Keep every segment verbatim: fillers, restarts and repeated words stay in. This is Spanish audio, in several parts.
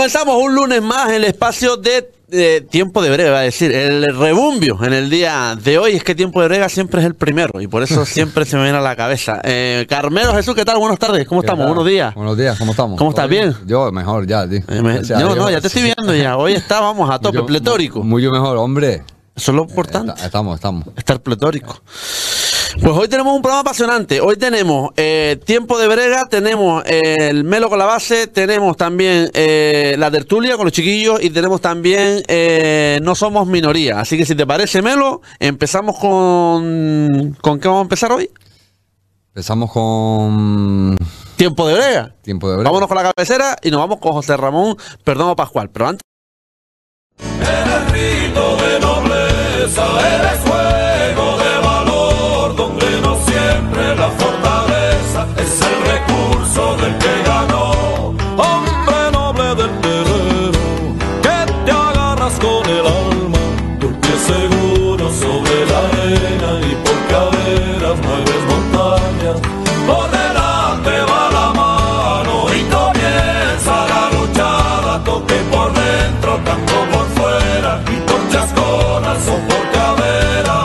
Comenzamos un lunes más en el espacio de, de Tiempo de Brega, es decir, el rebumbio en el día de hoy. Es que Tiempo de Brega siempre es el primero y por eso siempre se me viene a la cabeza. Eh, Carmelo Jesús, ¿qué tal? Buenas tardes, ¿cómo estamos? Tal? Buenos días. Buenos días, ¿cómo estamos? ¿Cómo estás? ¿Bien? Yo, mejor ya, tío. Eh, me, O sea, no, yo, no, ya te estoy viendo ya. Hoy estábamos a tope, mucho, pletórico. Mucho mejor, hombre. Eso es lo importante. Eh, estamos, estamos. Estar pletórico. Pues hoy tenemos un programa apasionante. Hoy tenemos eh, Tiempo de Brega, tenemos eh, el Melo con la base, tenemos también eh, la tertulia con los chiquillos y tenemos también eh, No Somos Minoría. Así que si te parece, Melo, empezamos con... ¿Con qué vamos a empezar hoy? Empezamos con... Tiempo de Brega. Tiempo de Brega. Vámonos con la cabecera y nos vamos con José Ramón Perdomo Pascual. Pero antes... Eres rito de nobleza, eres juego de valor, donde no siempre la fortaleza es el recurso del que ganó. Hombre noble del terreno, que te agarras con el alma, tu pie seguro sobre la arena y por caderas mueves montañas. Por delante va la mano y comienza la luchada, toque por dentro, tanto por fuera y torchas con alzo por cadera.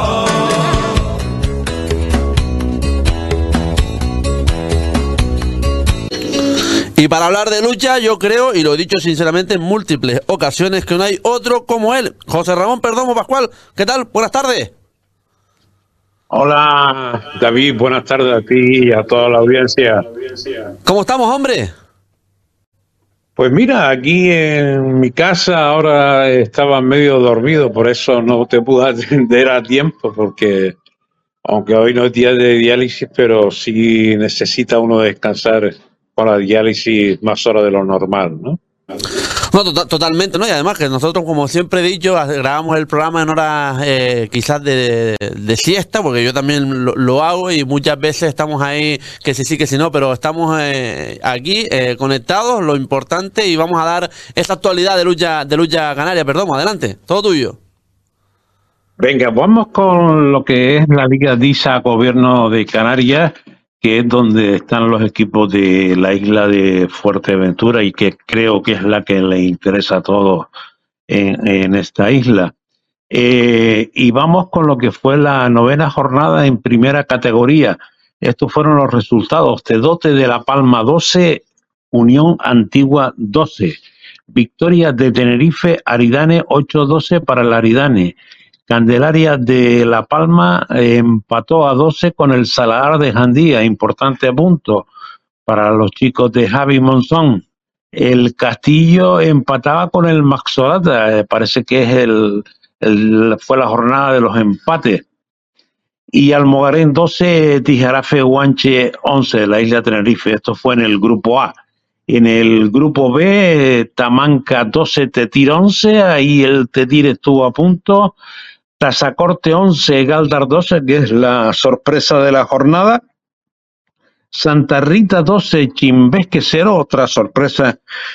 Y para hablar de lucha, yo creo, y lo he dicho sinceramente en múltiples ocasiones, que no hay otro como él. José Ramón Perdomo Pascual, ¿qué tal? Buenas tardes. Hola David, buenas tardes a ti y a toda la audiencia. ¿Cómo estamos, hombre? Pues mira, aquí en mi casa ahora estaba medio dormido, por eso no te pude atender a tiempo, porque aunque hoy no es día de diálisis, pero sí necesita uno descansar con la diálisis más horas de lo normal, ¿no? No, to totalmente, ¿no? Y además que nosotros, como siempre he dicho, grabamos el programa en horas eh, quizás de, de siesta, porque yo también lo, lo hago y muchas veces estamos ahí, que sí, sí, que sí, no, pero estamos eh, aquí eh, conectados, lo importante, y vamos a dar esa actualidad de lucha, de lucha canaria. Perdón, adelante, todo tuyo. Venga, vamos con lo que es la Liga DISA Gobierno de Canarias, que es donde están los equipos de la isla de Fuerteventura y que creo que es la que le interesa a todos en, en esta isla. Eh, y vamos con lo que fue la novena jornada en primera categoría. Estos fueron los resultados. Tedote de La Palma doce, Unión Antigua doce. Victoria de Tenerife, Aridane ocho doce para el Aridane. Candelaria de La Palma eh, empató a doce con el Salar de Jandía, importante punto para los chicos de Javi Monzón. El Castillo empataba con el Maxolata, eh, parece que es el, el fue la jornada de los empates. Y Almogarén doce, Tijarafe Guanche once, la isla de Tenerife. Esto fue en el grupo A. En el grupo B, Tamanca doce, Tetir once, ahí el Tetir estuvo a punto. Tazacorte once, Galdar doce, que es la sorpresa de la jornada. Santa Rita doce, Chimbesque cero, otra sorpresa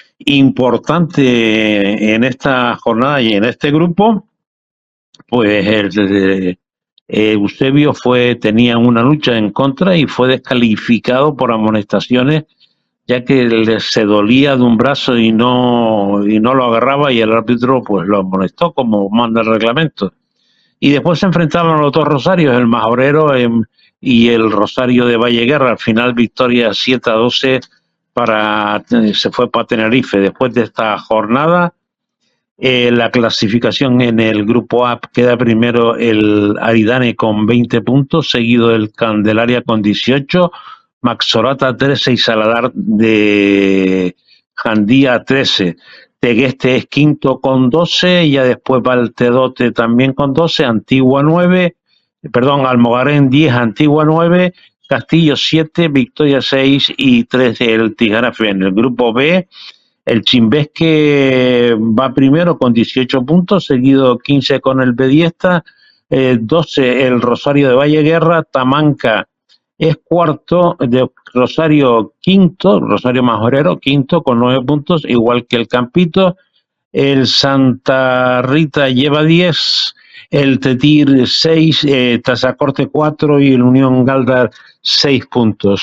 importante en esta jornada y en este grupo. Pues el, eh, Eusebio fue, tenía una lucha en contra y fue descalificado por amonestaciones, ya que le, se dolía de un brazo y no, y no lo agarraba, y el árbitro pues lo amonestó como manda el reglamento. Y después se enfrentaban los dos Rosarios, el Majorero eh, y el Rosario de Valleguerra. Al final victoria siete a doce para, se fue para Tenerife. Después de esta jornada, eh, la clasificación en el grupo A queda primero el Aridane con veinte puntos, seguido el Candelaria con dieciocho, Maxorata trece y Saladar de Jandía trece. Tegueste es quinto con doce, y ya después va el Tedote también con doce, Antigua nueve, perdón, Almogarén diez, Antigua nueve, Castillo siete, Victoria seis y tres el Tijarafe. En el grupo B, el Chimbesque va primero con dieciocho puntos, seguido quince con el Bediesta, eh, doce el Rosario de Valleguerra, Tamanca es cuarto, de Rosario quinto, Rosario Majorero quinto con nueve puntos, igual que el Campito. El Santa Rita lleva diez, el Tetir seis, eh, Tazacorte cuatro y el Unión Galdar seis puntos.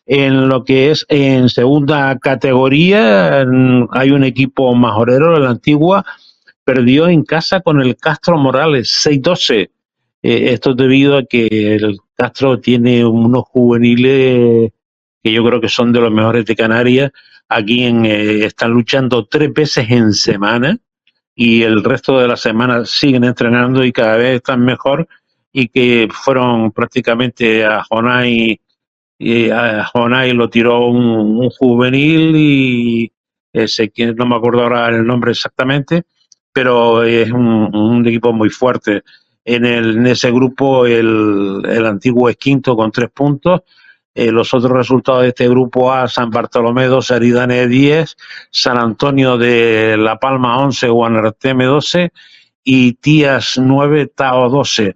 En lo que es en segunda categoría, hay un equipo majorero, la Antigua, perdió en casa con el Castro Morales, seis doce. Eh, esto debido a que el Castro tiene unos juveniles que yo creo que son de los mejores de Canarias. Aquí en, eh, están luchando tres veces en semana y el resto de la semana siguen entrenando y cada vez están mejor, y que fueron prácticamente a Jonay, y a Jonay lo tiró un, un juvenil y ese, no me acuerdo ahora el nombre exactamente, pero es un, un equipo muy fuerte. En, el, en ese grupo el, el Antiguo es quinto con tres puntos. Eh, los otros resultados de este grupo A: San Bartolomé doce, Aridane diez, San Antonio de La Palma once, Guanarteme doce y Tías nueve, Tao doce.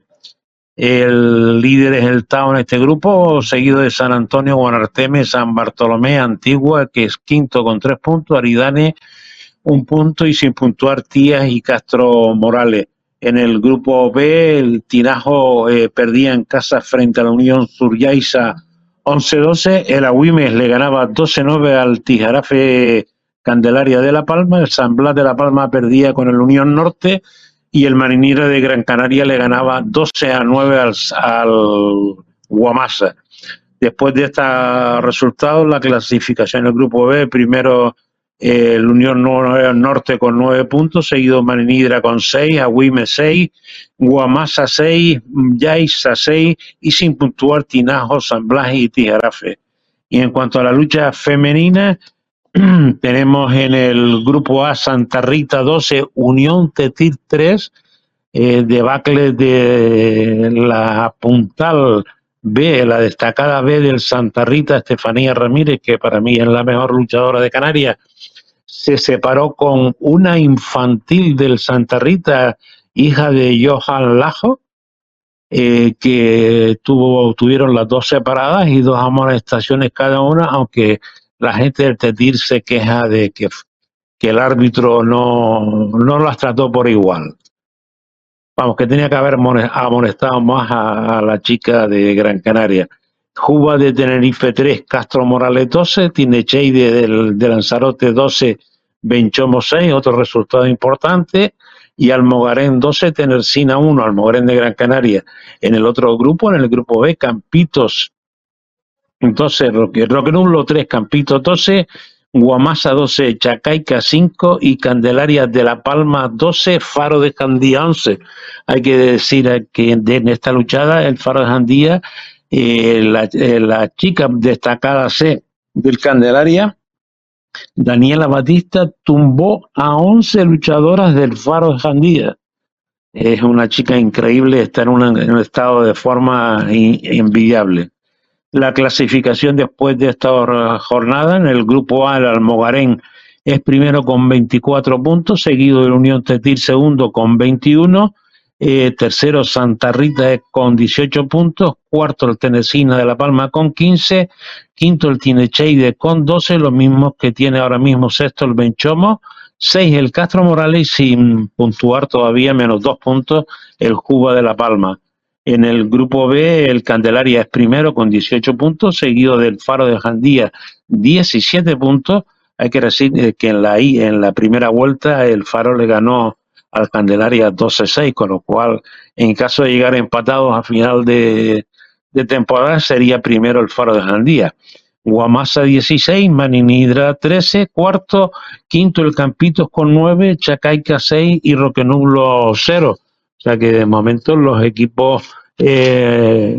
El líder es el Tao en este grupo, seguido de San Antonio, Guanarteme, San Bartolomé, Antigua, que es quinto con tres puntos, Aridane un punto y sin puntuar Tías y Castro Morales. En el grupo B, el Tinajo eh, perdía en casa frente a la Unión Suryaisa once doce, el Agüimes le ganaba doce nueve al Tijarafe Candelaria de La Palma, el San Blas de La Palma perdía con el Unión Norte y el Marinero de Gran Canaria le ganaba doce a nueve al, al Guamasa. Después de estos resultados, la clasificación del grupo B: primero eh, el Unión Norte con nueve puntos, seguido Marinidra con seis, Agüimes seis, Guamasa seis, Yaiza seis y sin puntuar Tinajo, San Blas y Tijarafe. Y en cuanto a la lucha femenina, tenemos en el grupo A Santa Rita doce, Unión Tetir tres, eh, debacle de la Puntal B, la destacada B del Santa Rita, Estefanía Ramírez, que para mí es la mejor luchadora de Canarias, se separó con una infantil del Santa Rita, hija de Johan Lajo, eh, que tuvo, tuvieron las dos separadas y dos amonestaciones cada una, aunque la gente del Tetir se queja de que, que el árbitro no, no las trató por igual. Vamos, que tenía que haber amonestado más a, a la chica de Gran Canaria. Juba de Tenerife tres, Castro Morales doce, Tinecheide del, de Lanzarote doce, Benchomo seis, otro resultado importante, y Almogarén doce, Tenercina uno, Almogarén de Gran Canaria. En el otro grupo, en el grupo B, Campitos doce, Roque, Roquenublo tres, Campitos doce, Guamasa doce, Chacaica cinco y Candelaria de La Palma doce, Faro de Jandía once. Hay que decir que en esta luchada el Faro de Jandía, eh, la, eh, la chica destacada C del Candelaria, Daniela Batista, tumbó a once luchadoras del Faro de Jandía. Es una chica increíble, está en, una, en un estado de forma in, envidiable. La clasificación después de esta jornada: en el grupo A, el Almogarén es primero con veinticuatro puntos, seguido de la Unión Tetir segundo con veintiuno, eh, tercero Santa Rita con dieciocho puntos, cuarto el Tenecina de La Palma con quince, quinto el Tinecheide con doce, los mismos que tiene ahora mismo sexto el Benchomo, seis el Castro Morales, sin puntuar todavía, menos dos puntos el Juba de La Palma. En el grupo B, el Candelaria es primero con dieciocho puntos, seguido del Faro de Jandía, diecisiete puntos. Hay que decir que en la, en la primera vuelta el Faro le ganó al Candelaria doce seis, con lo cual, en caso de llegar empatados a final de, de temporada, sería primero el Faro de Jandía. Guamasa dieciséis, Maninidra trece, cuarto, quinto el Campitos con nueve, Chacaica seis y Roquenublo cero. O sea que de momento los equipos eh,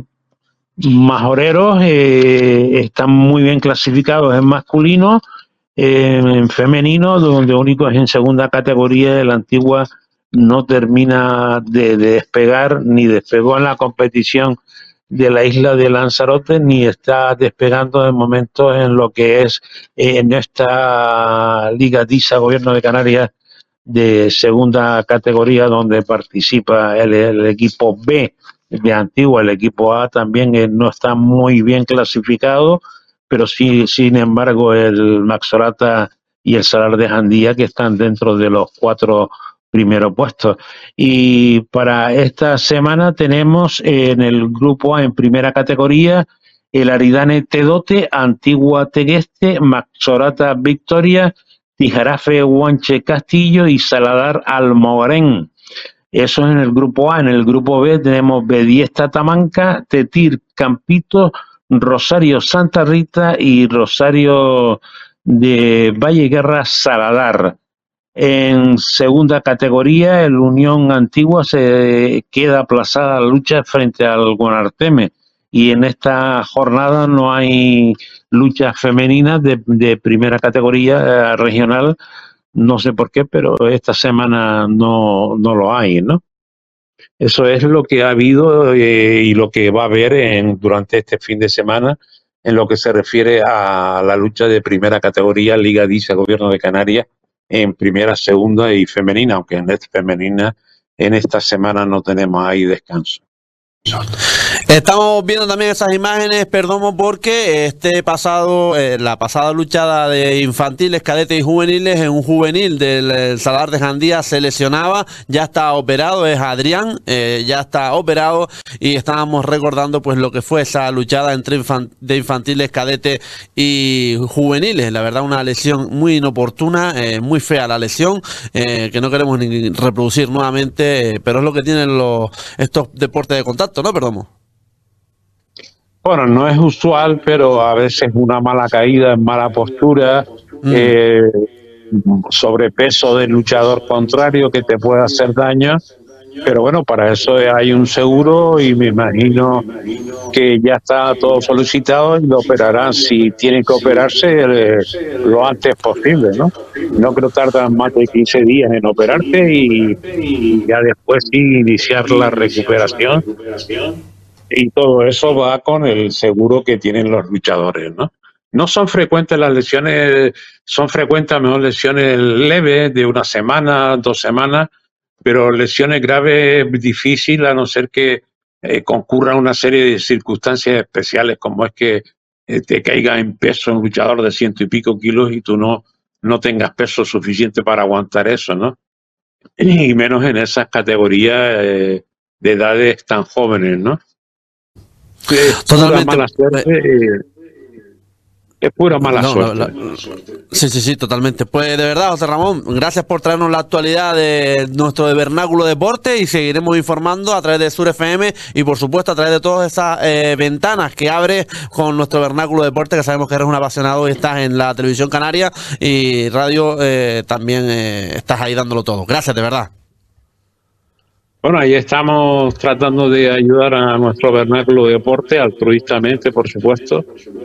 majoreros eh, están muy bien clasificados en masculino, eh, en femenino, donde único es en segunda categoría. La Antigua no termina de, de despegar, ni despegó en la competición de la isla de Lanzarote, ni está despegando de momento en lo que es eh, en esta Liga TISA Gobierno de Canarias de segunda categoría, donde participa el, el equipo B de Antigua. El equipo A también eh, no está muy bien clasificado, pero sí, sin embargo, el Maxorata y el Salar de Jandía, que están dentro de los cuatro primeros puestos. Y para esta semana tenemos eh, en el grupo A, en primera categoría, el Aridane Tedote, Antigua Tegueste, Maxorata Victoria, Tijarafe Huanche Castillo y Saladar Almogarén. Eso es en el grupo A. En el grupo B tenemos Bediesta Tamanca, Tetir Campito, Rosario Santa Rita y Rosario de Valle Guerra Saladar. En segunda categoría, el Unión Antigua se queda aplazada la lucha frente al Guanarteme. Y en esta jornada no hay luchas femeninas de, de primera categoría eh, regional. No sé por qué, pero esta semana no, no lo hay, ¿no? Eso es lo que ha habido eh, y lo que va a haber en, durante este fin de semana en lo que se refiere a la lucha de primera categoría, Liga Dice Gobierno de Canarias, en primera, segunda y femenina, aunque en esta femenina en esta semana no tenemos ahí descanso. Estamos viendo también esas imágenes, Perdomo, porque este pasado, eh, la pasada luchada de infantiles, cadetes y juveniles, en un juvenil del Saladar de Jandía se lesionaba, ya está operado, es Adrián, eh, ya está operado, y estábamos recordando pues lo que fue esa luchada entre infant de infantiles, cadetes y juveniles. La verdad, una lesión muy inoportuna, eh, muy fea la lesión, eh, que no queremos ni reproducir nuevamente, eh, pero es lo que tienen los estos deportes de contacto, ¿no, Perdomo? Bueno, no es usual, pero a veces una mala caída, mala postura, mm. eh, sobrepeso del luchador contrario que te puede hacer daño. Pero bueno, para eso hay un seguro y me imagino que ya está todo solicitado y lo operarán si tiene que operarse eh, lo antes posible, ¿no? No creo que tardan más de quince días en operarte y, y ya después sí iniciar la recuperación. Y todo eso va con el seguro que tienen los luchadores, ¿no? No son frecuentes las lesiones, son frecuentes a lo mejor lesiones leves de una semana, dos semanas, pero lesiones graves es difícil a no ser que eh, concurra una serie de circunstancias especiales, como es que eh, te caiga en peso un luchador de ciento y pico kilos y tú no, no tengas peso suficiente para aguantar eso, ¿no? Y menos en esas categorías eh, de edades tan jóvenes, ¿no? Es pura mala suerte, eh, es pura mala no, suerte. La, la, sí, sí, sí, totalmente. Pues de verdad, José Ramón, gracias por traernos la actualidad de nuestro Vernáculo Deporte y seguiremos informando a través de Sur F M y por supuesto a través de todas esas eh, ventanas que abre con nuestro Vernáculo Deporte, que sabemos que eres un apasionado y estás en la televisión canaria y radio eh, también eh, estás ahí dándolo todo. Gracias, de verdad. Bueno, ahí estamos tratando de ayudar a nuestro Vernáculo Deporte, altruistamente, por supuesto,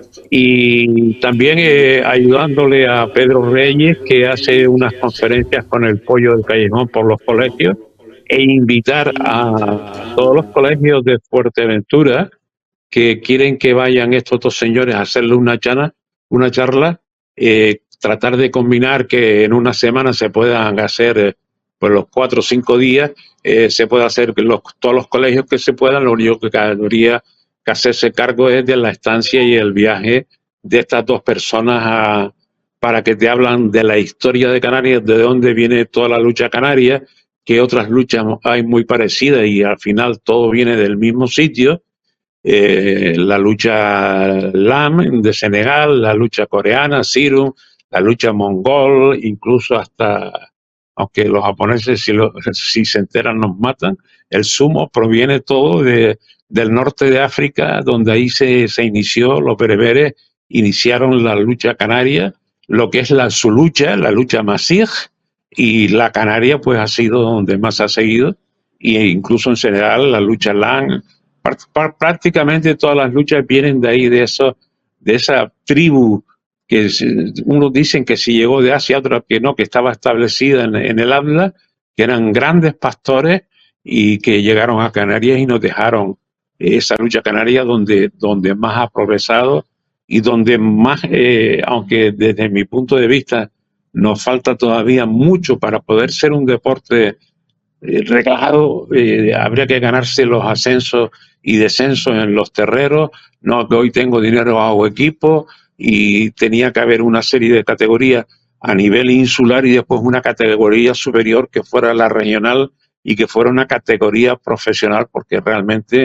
y también eh, ayudándole a Pedro Reyes, que hace unas conferencias con el Pollo del Callejón por los colegios, e invitar a todos los colegios de Fuerteventura que quieren que vayan estos dos señores a hacerle una charla, una charla eh, tratar de combinar que en una semana se puedan hacer... Eh, pues los cuatro o cinco días eh, se puede hacer los, todos los colegios que se puedan. Lo único que habría que hacerse cargo es de la estancia y el viaje de estas dos personas a, para que te hablan de la historia de Canarias, de dónde viene toda la lucha canaria, que otras luchas hay muy parecidas y al final todo viene del mismo sitio. Eh, la lucha Lam de Senegal, la lucha coreana, Sirum, la lucha mongol, incluso hasta... aunque los japoneses si, lo, si se enteran nos matan, el sumo proviene todo de, del norte de África, donde ahí se, se inició, los bereberes iniciaron la lucha canaria, lo que es la, su lucha, la lucha masij, y la canaria pues ha sido donde más ha seguido, e incluso en general la lucha lang, prácticamente todas las luchas vienen de ahí, de, eso, de esa tribu, que unos dicen que si llegó de Asia, otros que no, que estaba establecida en, en el Atlas, que eran grandes pastores y que llegaron a Canarias y nos dejaron esa lucha canaria donde, donde más ha progresado y donde más, eh, aunque desde mi punto de vista nos falta todavía mucho para poder ser un deporte eh, relajado, eh, habría que ganarse los ascensos y descensos en los terreros, no que hoy tengo dinero, hago equipo, y tenía que haber una serie de categorías a nivel insular y después una categoría superior que fuera la regional y que fuera una categoría profesional, porque realmente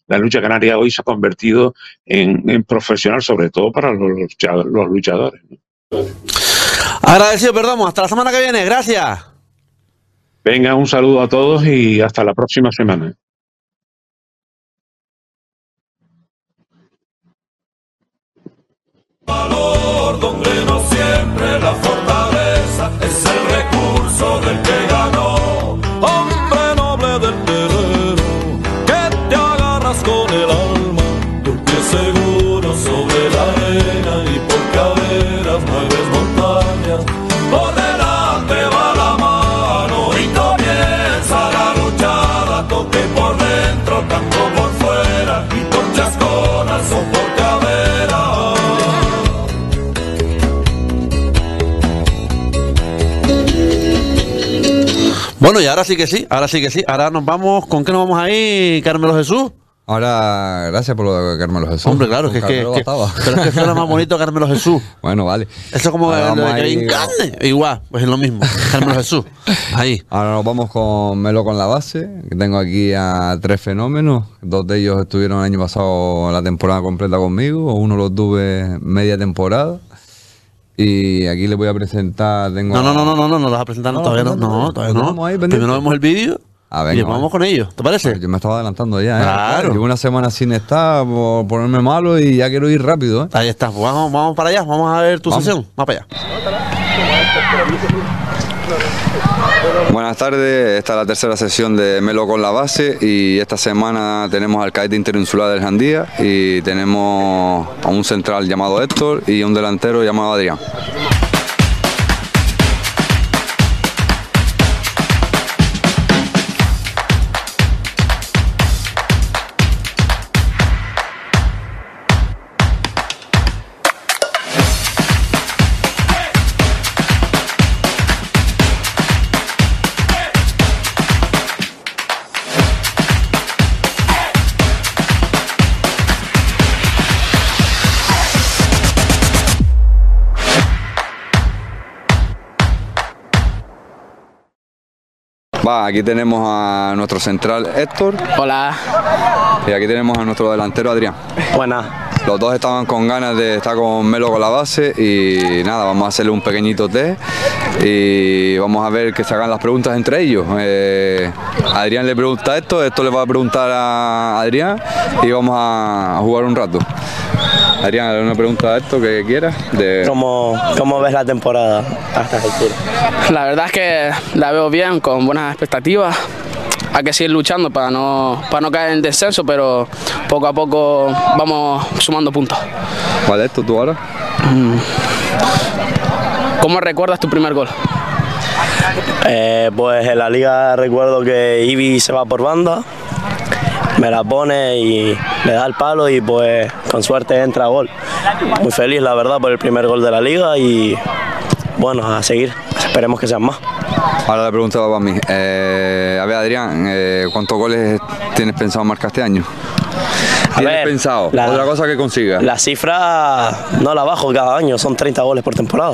la lucha canaria hoy se ha convertido en, en profesional, sobre todo para los, los luchadores, ¿no? Agradecido, perdón, hasta la semana que viene, gracias. Venga, un saludo a todos y hasta la próxima semana. Valor donde no siempre la fortaleza es el recurso del que ganó. Hombre noble del terreno, que te agarras con el alma, tu pie seguro sobre la arena y por caderas mueves montañas. Por delante va la mano y comienza la luchada, toque por dentro, tanto por fuera y por chasconas o por cadera. Bueno, y ahora sí que sí, ahora sí que sí. Ahora nos vamos, ¿con qué nos vamos ahí, Carmelo Jesús? Ahora, gracias por lo de Carmelo Jesús. Hombre, claro, que es que, que, pero es que suena más bonito Carmelo Jesús. Bueno, vale. Eso es como ahora lo de ahí, Kevin Carne. Igual, pues es lo mismo. Carmelo Jesús. Ahí. Ahora nos vamos con Melo con la base. Que tengo aquí a tres fenómenos. Dos de ellos estuvieron el año pasado la temporada completa conmigo. Uno lo tuve media temporada. Y aquí les voy a presentar. Tengo no, no, no, no, no, no, no lo vas a presentar no, todavía no. No, todavía no. Ahí, Primero vemos el vídeo. Ah, venga, y vamos vale. con ellos, ¿te parece? Yo me estaba adelantando ya, ¿eh? Claro. Llevo una semana sin estar por ponerme malo y ya quiero ir rápido, ¿eh? Ahí está, pues vamos, vamos para allá, vamos a ver tu vamos. sesión. Vamos para allá. Buenas tardes, esta es la tercera sesión de Melo con la base y esta semana tenemos al cadete interinsular del Jandía y tenemos a un central llamado Héctor y a un delantero llamado Adrián. Va, aquí tenemos a nuestro central Héctor. Hola. Y aquí tenemos a nuestro delantero Adrián. Buenas. Los dos estaban con ganas de estar con Melo con la base y nada, vamos a hacerle un pequeñito test y vamos a ver que se hagan las preguntas entre ellos. Eh, Adrián le pregunta esto, esto le va a preguntar a Adrián y vamos a jugar un rato. Adrián, una pregunta a esto que quieras. De... ¿Cómo, ¿Cómo ves la temporada hasta esta altura? La verdad es que la veo bien, con buenas expectativas. Hay que seguir luchando para no, para no caer en descenso, pero poco a poco vamos sumando puntos. ¿Cuál es esto tú ahora? ¿Cómo recuerdas tu primer gol? Eh, pues en la liga recuerdo que Ibi se va por banda, me la pone y le da el palo y pues con suerte entra gol. Muy feliz la verdad por el primer gol de la liga y bueno, a seguir, esperemos que sean más. Ahora la pregunta va para mí. Eh, a ver Adrián, eh, ¿cuántos goles tienes pensado marcar este año? ¿Tienes ver, pensado? La, Otra cosa que consigas. La cifra no la bajo cada año, son treinta goles por temporada.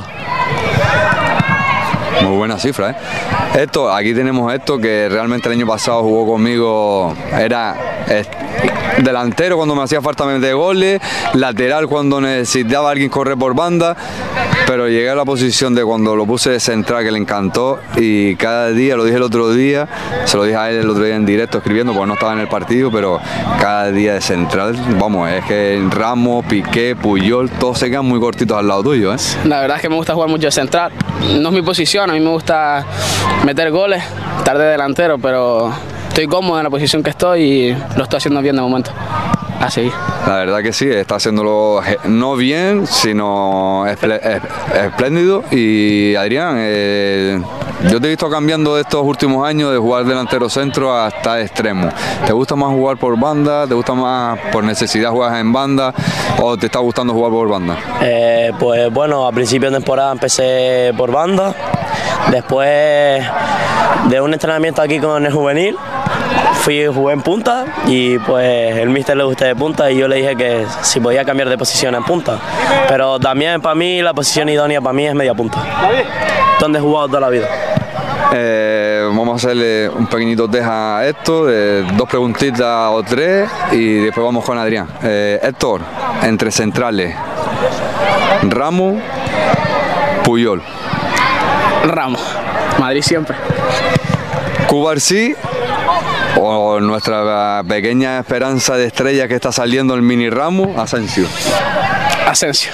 Muy buena cifra, ¿eh? Esto, aquí tenemos esto que realmente el año pasado jugó conmigo, era eh, delantero cuando me hacía falta meter goles, lateral cuando necesitaba alguien correr por banda, pero llegué a la posición de cuando lo puse de central que le encantó y cada día, lo dije el otro día, se lo dije a él el otro día en directo escribiendo porque no estaba en el partido, pero cada día de central, vamos, es que Ramos, Piqué, Puyol, todos se quedan muy cortitos al lado tuyo, ¿eh? La verdad es que me gusta jugar mucho de central, no es mi posición, a mí me gusta meter goles, estar de delantero, pero estoy cómodo en la posición que estoy y lo estoy haciendo bien de momento. A seguir. La verdad que sí, está haciéndolo no bien, sino espléndido. Y Adrián, eh, yo te he visto cambiando estos últimos años de jugar delantero centro hasta extremo. ¿Te gusta más jugar por banda? ¿Te gusta más por necesidad jugar en banda? ¿O te está gustando jugar por banda? Eh, pues bueno, a principio de temporada empecé por banda. Después de un entrenamiento aquí con el juvenil, fui jugué en punta y pues el míster le gusté de punta y yo le dije que si podía cambiar de posición en punta. Pero también para mí la posición idónea para mí es media punta, donde he jugado toda la vida. Eh, vamos a hacerle un pequeñito test a Héctor, eh, dos preguntitas o tres y después vamos con Adrián. Eh, Héctor, entre centrales, Ramos, Puyol. Ramos, Madrid siempre. Cubarsí o nuestra pequeña esperanza de estrella que está saliendo el mini Ramos, Asensio. Asensio.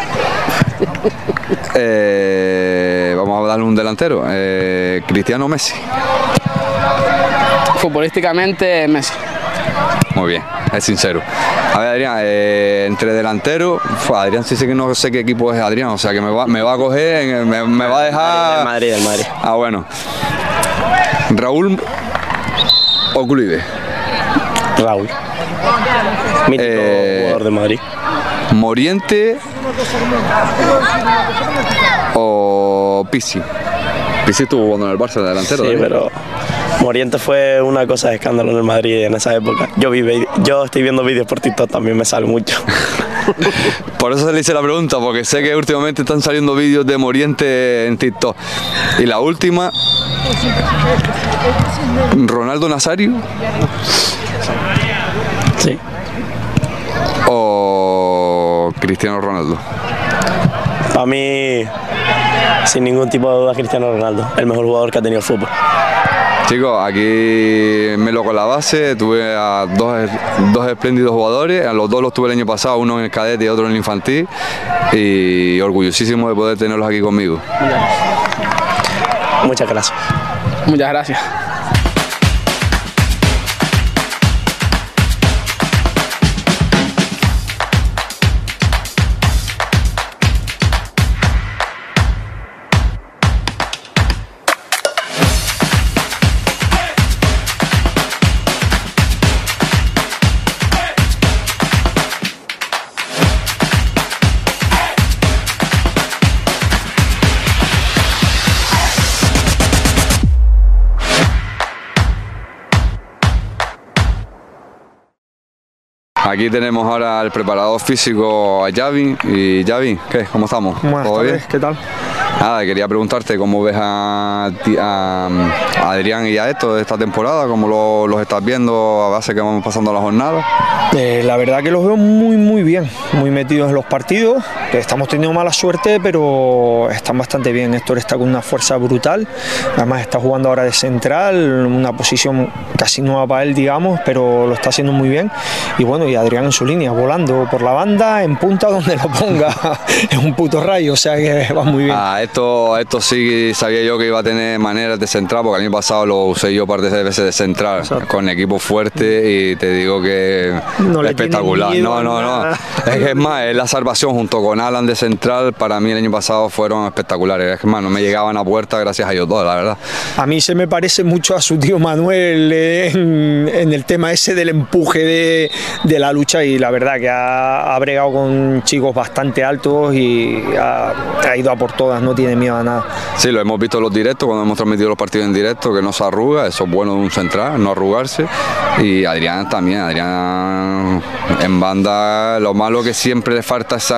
Eh, vamos a darle un delantero, eh, Cristiano, Messi. Futbolísticamente, Messi. Muy bien, es sincero. A ver, Adrián, eh, entre delanteros, Adrián sí sé que no sé qué equipo es Adrián, o sea que me va, me va a coger, me, me va a dejar... El Madrid, el Madrid. Ah, bueno. Raúl o Kluivert. Raúl. Mítico Eh, jugador de Madrid. Moriente o Pizzi. Pizzi estuvo jugando en el Barça de delantero. Sí, ¿eh? pero Moriente fue una cosa de escándalo en el Madrid en esa época. Yo vi, yo estoy viendo vídeos por TikTok, también me sale mucho. Por eso se le hice la pregunta, porque sé que últimamente están saliendo vídeos de Moriente en TikTok. Y la última, Ronaldo Nazario. Sí. O Cristiano Ronaldo. Para mí, sin ningún tipo de duda, Cristiano Ronaldo, el mejor jugador que ha tenido el fútbol. Chicos, aquí me lo con la base, tuve a dos, dos espléndidos jugadores, a los dos los tuve el año pasado, uno en el cadete y otro en el infantil, y orgullosísimo de poder tenerlos aquí conmigo. Muchas gracias. Muchas gracias. Aquí tenemos ahora al preparador físico a Javi. Y Javi, ¿qué? ¿Cómo estamos? Buenas ¿Todo tardes, bien? ¿qué tal? Nada, quería preguntarte cómo ves a, a, a Adrián y a Héctor de esta temporada, cómo lo, los estás viendo a base que vamos pasando la jornada. Eh, la verdad que los veo muy muy bien, muy metidos en los partidos. Estamos teniendo mala suerte, pero están bastante bien. Héctor está con una fuerza brutal, además está jugando ahora de central, una posición casi nueva para él, digamos, pero lo está haciendo muy bien. Y bueno, y Adrián en su línea, volando por la banda, en punta donde lo ponga, es un puto rayo, o sea que va muy bien. Ah, esto, esto sí sabía yo que iba a tener maneras de central, porque el año pasado lo usé yo un par de veces de central. Exacto. Con equipo fuerte, y te digo que no espectacular. No, no, no. Es que es más, es la salvación junto con Alan de central, para mí el año pasado fueron espectaculares. Es que más, no me llegaban a puerta gracias a ellos dos, la verdad. A mí se me parece mucho a su tío Manuel en, en el tema ese del empuje de, de la lucha, y la verdad que ha, ha bregado con chicos bastante altos y ha, ha ido a por todas, no tiene miedo a nada. Sí, lo hemos visto en los directos, cuando hemos transmitido los partidos en directo, que no se arruga, eso es bueno de un central, no arrugarse. Y Adrián también, Adrián en banda, lo malo que siempre le falta esa,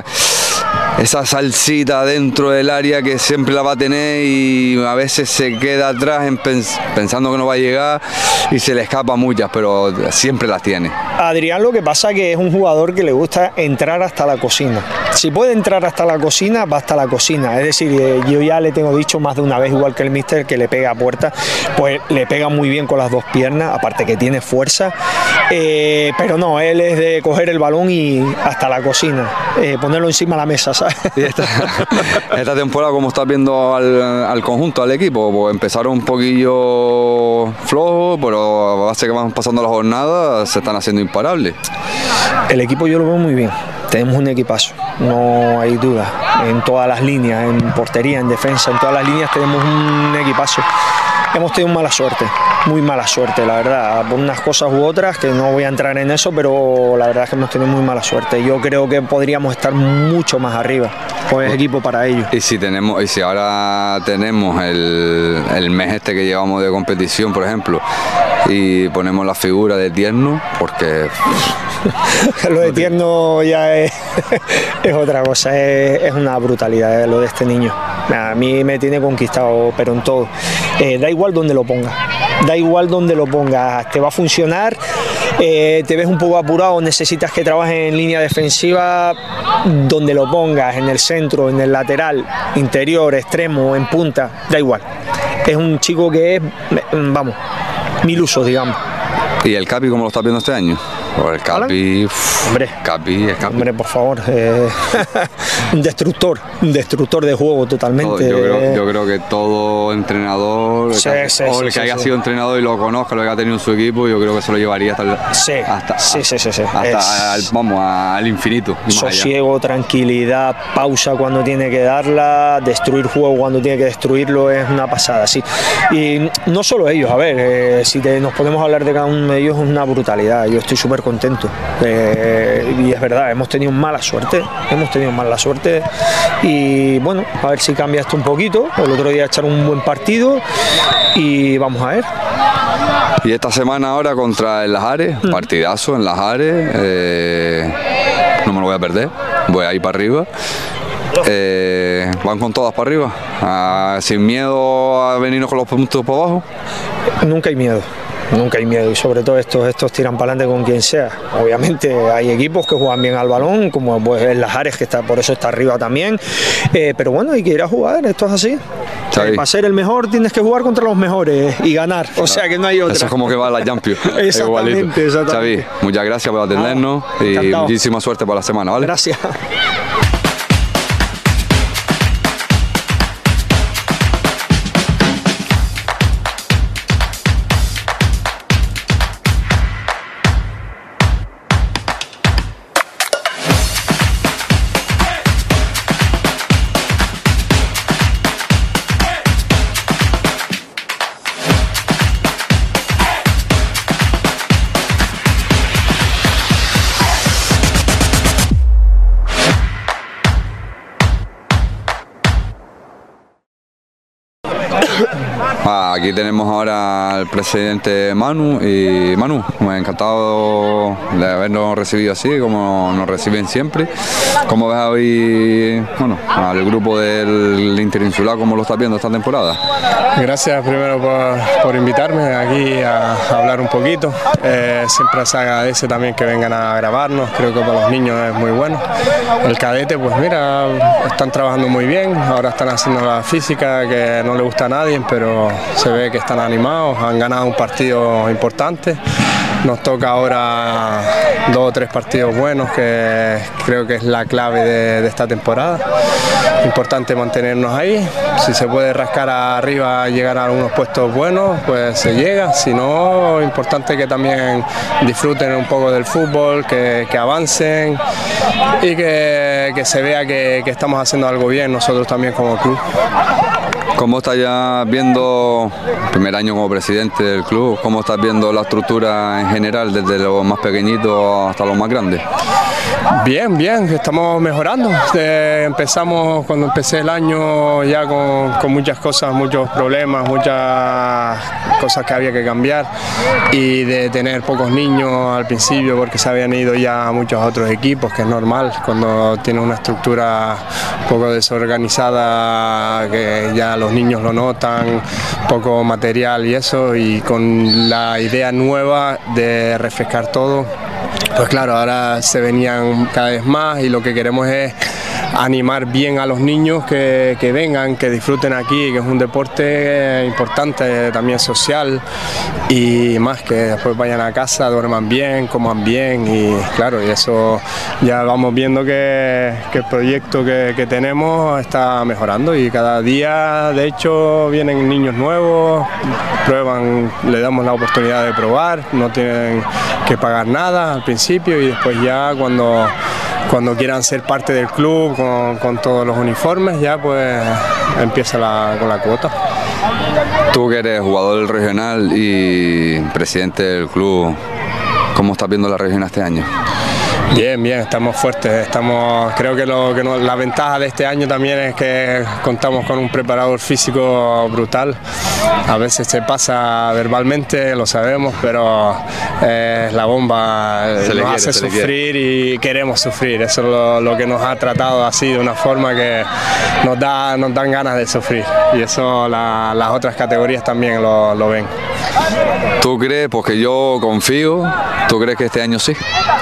esa salsita dentro del área, que siempre la va a tener y a veces se queda atrás en pens pensando que no va a llegar y se le escapa muchas, pero siempre las tiene. Adrián, lo que pasa es que es un jugador que le gusta entrar hasta la cocina. Si puede entrar hasta la cocina, va hasta la cocina. Es decir, yo ya le tengo dicho más de una vez, igual que el míster, que le pega a puerta, pues le pega muy bien con las dos piernas, aparte que tiene fuerza, eh, pero no, él es de coger el balón y hasta la cocina, eh, ponerlo encima de la mesa, ¿sabes? Y esta, esta temporada, ¿cómo estás viendo al, al conjunto, al equipo? Pues empezaron un poquillo flojo, pero a base que van pasando las jornadas se están haciendo imparables. El equipo yo lo veo muy bien. Tenemos un equipazo, no hay duda, en todas las líneas, en portería, en defensa, en todas las líneas tenemos un equipazo. Hemos tenido mala suerte, muy mala suerte, la verdad, por unas cosas u otras, que no voy a entrar en eso, pero la verdad es que hemos tenido muy mala suerte. Yo creo que podríamos estar mucho más arriba. pues es equipo para ellos. Y si tenemos, y si ahora tenemos el, el mes este que llevamos de competición, por ejemplo, y ponemos la figura de Tierno, porque lo de Tierno ya es, es otra cosa, es, es una brutalidad, eh, lo de este niño. A mí me tiene conquistado, pero en todo. Eh, da igual donde lo pongas, da igual donde lo pongas, te va a funcionar. Eh, te ves un poco apurado, necesitas que trabaje en línea defensiva, donde lo pongas, en el centro, en el lateral, interior, extremo, en punta, da igual. Es un chico que es, vamos, mil usos, digamos. ¿Y el Capi cómo lo estás viendo este año? El Capi, uf, hombre, Capi, el Capi. Hombre, por favor, eh, un destructor, un destructor de juego totalmente. Todo, yo, creo, yo creo que todo entrenador, sí, que, sí, o sí, el que sí, haya sí. sido entrenador y lo conozca, lo que ha tenido en su equipo, yo creo que se lo llevaría hasta el, sí, hasta, sí, sí, sí, sí. hasta es, al, vamos, al infinito. Sosiego, tranquilidad, pausa cuando tiene que darla, destruir juego cuando tiene que destruirlo, es una pasada, sí. Y no solo ellos, a ver, eh, si te, nos podemos hablar de cada uno de ellos, es una brutalidad. Yo estoy súper contento. Eh, y es verdad, hemos tenido mala suerte, hemos tenido mala suerte y bueno, a ver si cambia esto un poquito. El otro día echaron un buen partido y vamos a ver. Y esta semana ahora contra el Lajares, mm. partidazo en Lajares, eh, no me lo voy a perder, voy a ir para arriba. Eh, ¿Van con todas para arriba? Ah, ¿sin miedo a venirnos con los puntos para abajo? Nunca hay miedo. Nunca hay miedo y sobre todo estos, estos tiran para adelante con quien sea. Obviamente hay equipos que juegan bien al balón, como pues el Lajares, que está, por eso está arriba también, eh, pero bueno, hay que ir a jugar, esto es así. Eh, para ser el mejor tienes que jugar contra los mejores y ganar, o sea que no hay otra. Eso es como que va a la Champions. Exactamente, exactamente. Xavi, muchas gracias por atendernos ah, y encantado. Muchísima suerte para la semana, ¿vale? Gracias. Aquí tenemos ahora al presidente Manu y Manu, me ha encantado de habernos recibido así, como nos reciben siempre. ¿Cómo ves hoy, bueno, al grupo del Interinsular, cómo lo estás viendo esta temporada? Gracias primero por, por invitarme aquí a, a hablar un poquito. Eh, siempre se agradece también que vengan a grabarnos, creo que para los niños es muy bueno. El cadete, pues mira, están trabajando muy bien, ahora están haciendo la física que no le gusta a nadie, pero se ve que están animados, han ganado un partido importante. Nos toca ahora dos o tres partidos buenos, que creo que es la clave de, de esta temporada. Importante mantenernos ahí. Si se puede rascar arriba, llegar a algunos puestos buenos, pues se llega. Si no, importante que también disfruten un poco del fútbol, que, que avancen y que, que se vea que, que estamos haciendo algo bien nosotros también como club. ¿Cómo estás ya viendo, primer año como presidente del club, cómo estás viendo la estructura en general, desde los más pequeñitos hasta los más grandes? Bien, bien, estamos mejorando. Eh, empezamos, cuando empecé el año ya con, con muchas cosas, muchos problemas, muchas cosas que había que cambiar y de tener pocos niños al principio porque se habían ido ya a muchos otros equipos, que es normal cuando tienes una estructura un poco desorganizada, que ya los niños lo notan, poco material y eso, y con la idea nueva de refrescar todo, pues claro, ahora se venían cada vez más y lo que queremos es animar bien a los niños que, que vengan, que disfruten aquí, que es un deporte importante, también social, y más que después vayan a casa, duerman bien, coman bien, y claro, y eso ya vamos viendo que, que el proyecto que, que tenemos está mejorando y cada día de hecho vienen niños nuevos, prueban, le damos la oportunidad de probar, no tienen que pagar nada al principio y después ya cuando Cuando quieran ser parte del club con, con todos los uniformes, ya pues empieza la, con la cuota. Tú que eres jugador del regional y presidente del club, ¿cómo estás viendo la región este año? Bien, bien, estamos fuertes, estamos, creo que, lo, que no, la ventaja de este año también es que contamos con un preparador físico brutal. A veces se pasa verbalmente, lo sabemos, pero eh, la bomba se nos quiere, hace sufrir y queremos sufrir. Eso es lo, lo que nos ha tratado así, de una forma que nos, da, nos dan ganas de sufrir. Y eso la, las otras categorías también lo, lo ven. ¿Tú crees? Porque yo confío. ¿Tú crees que este año sí?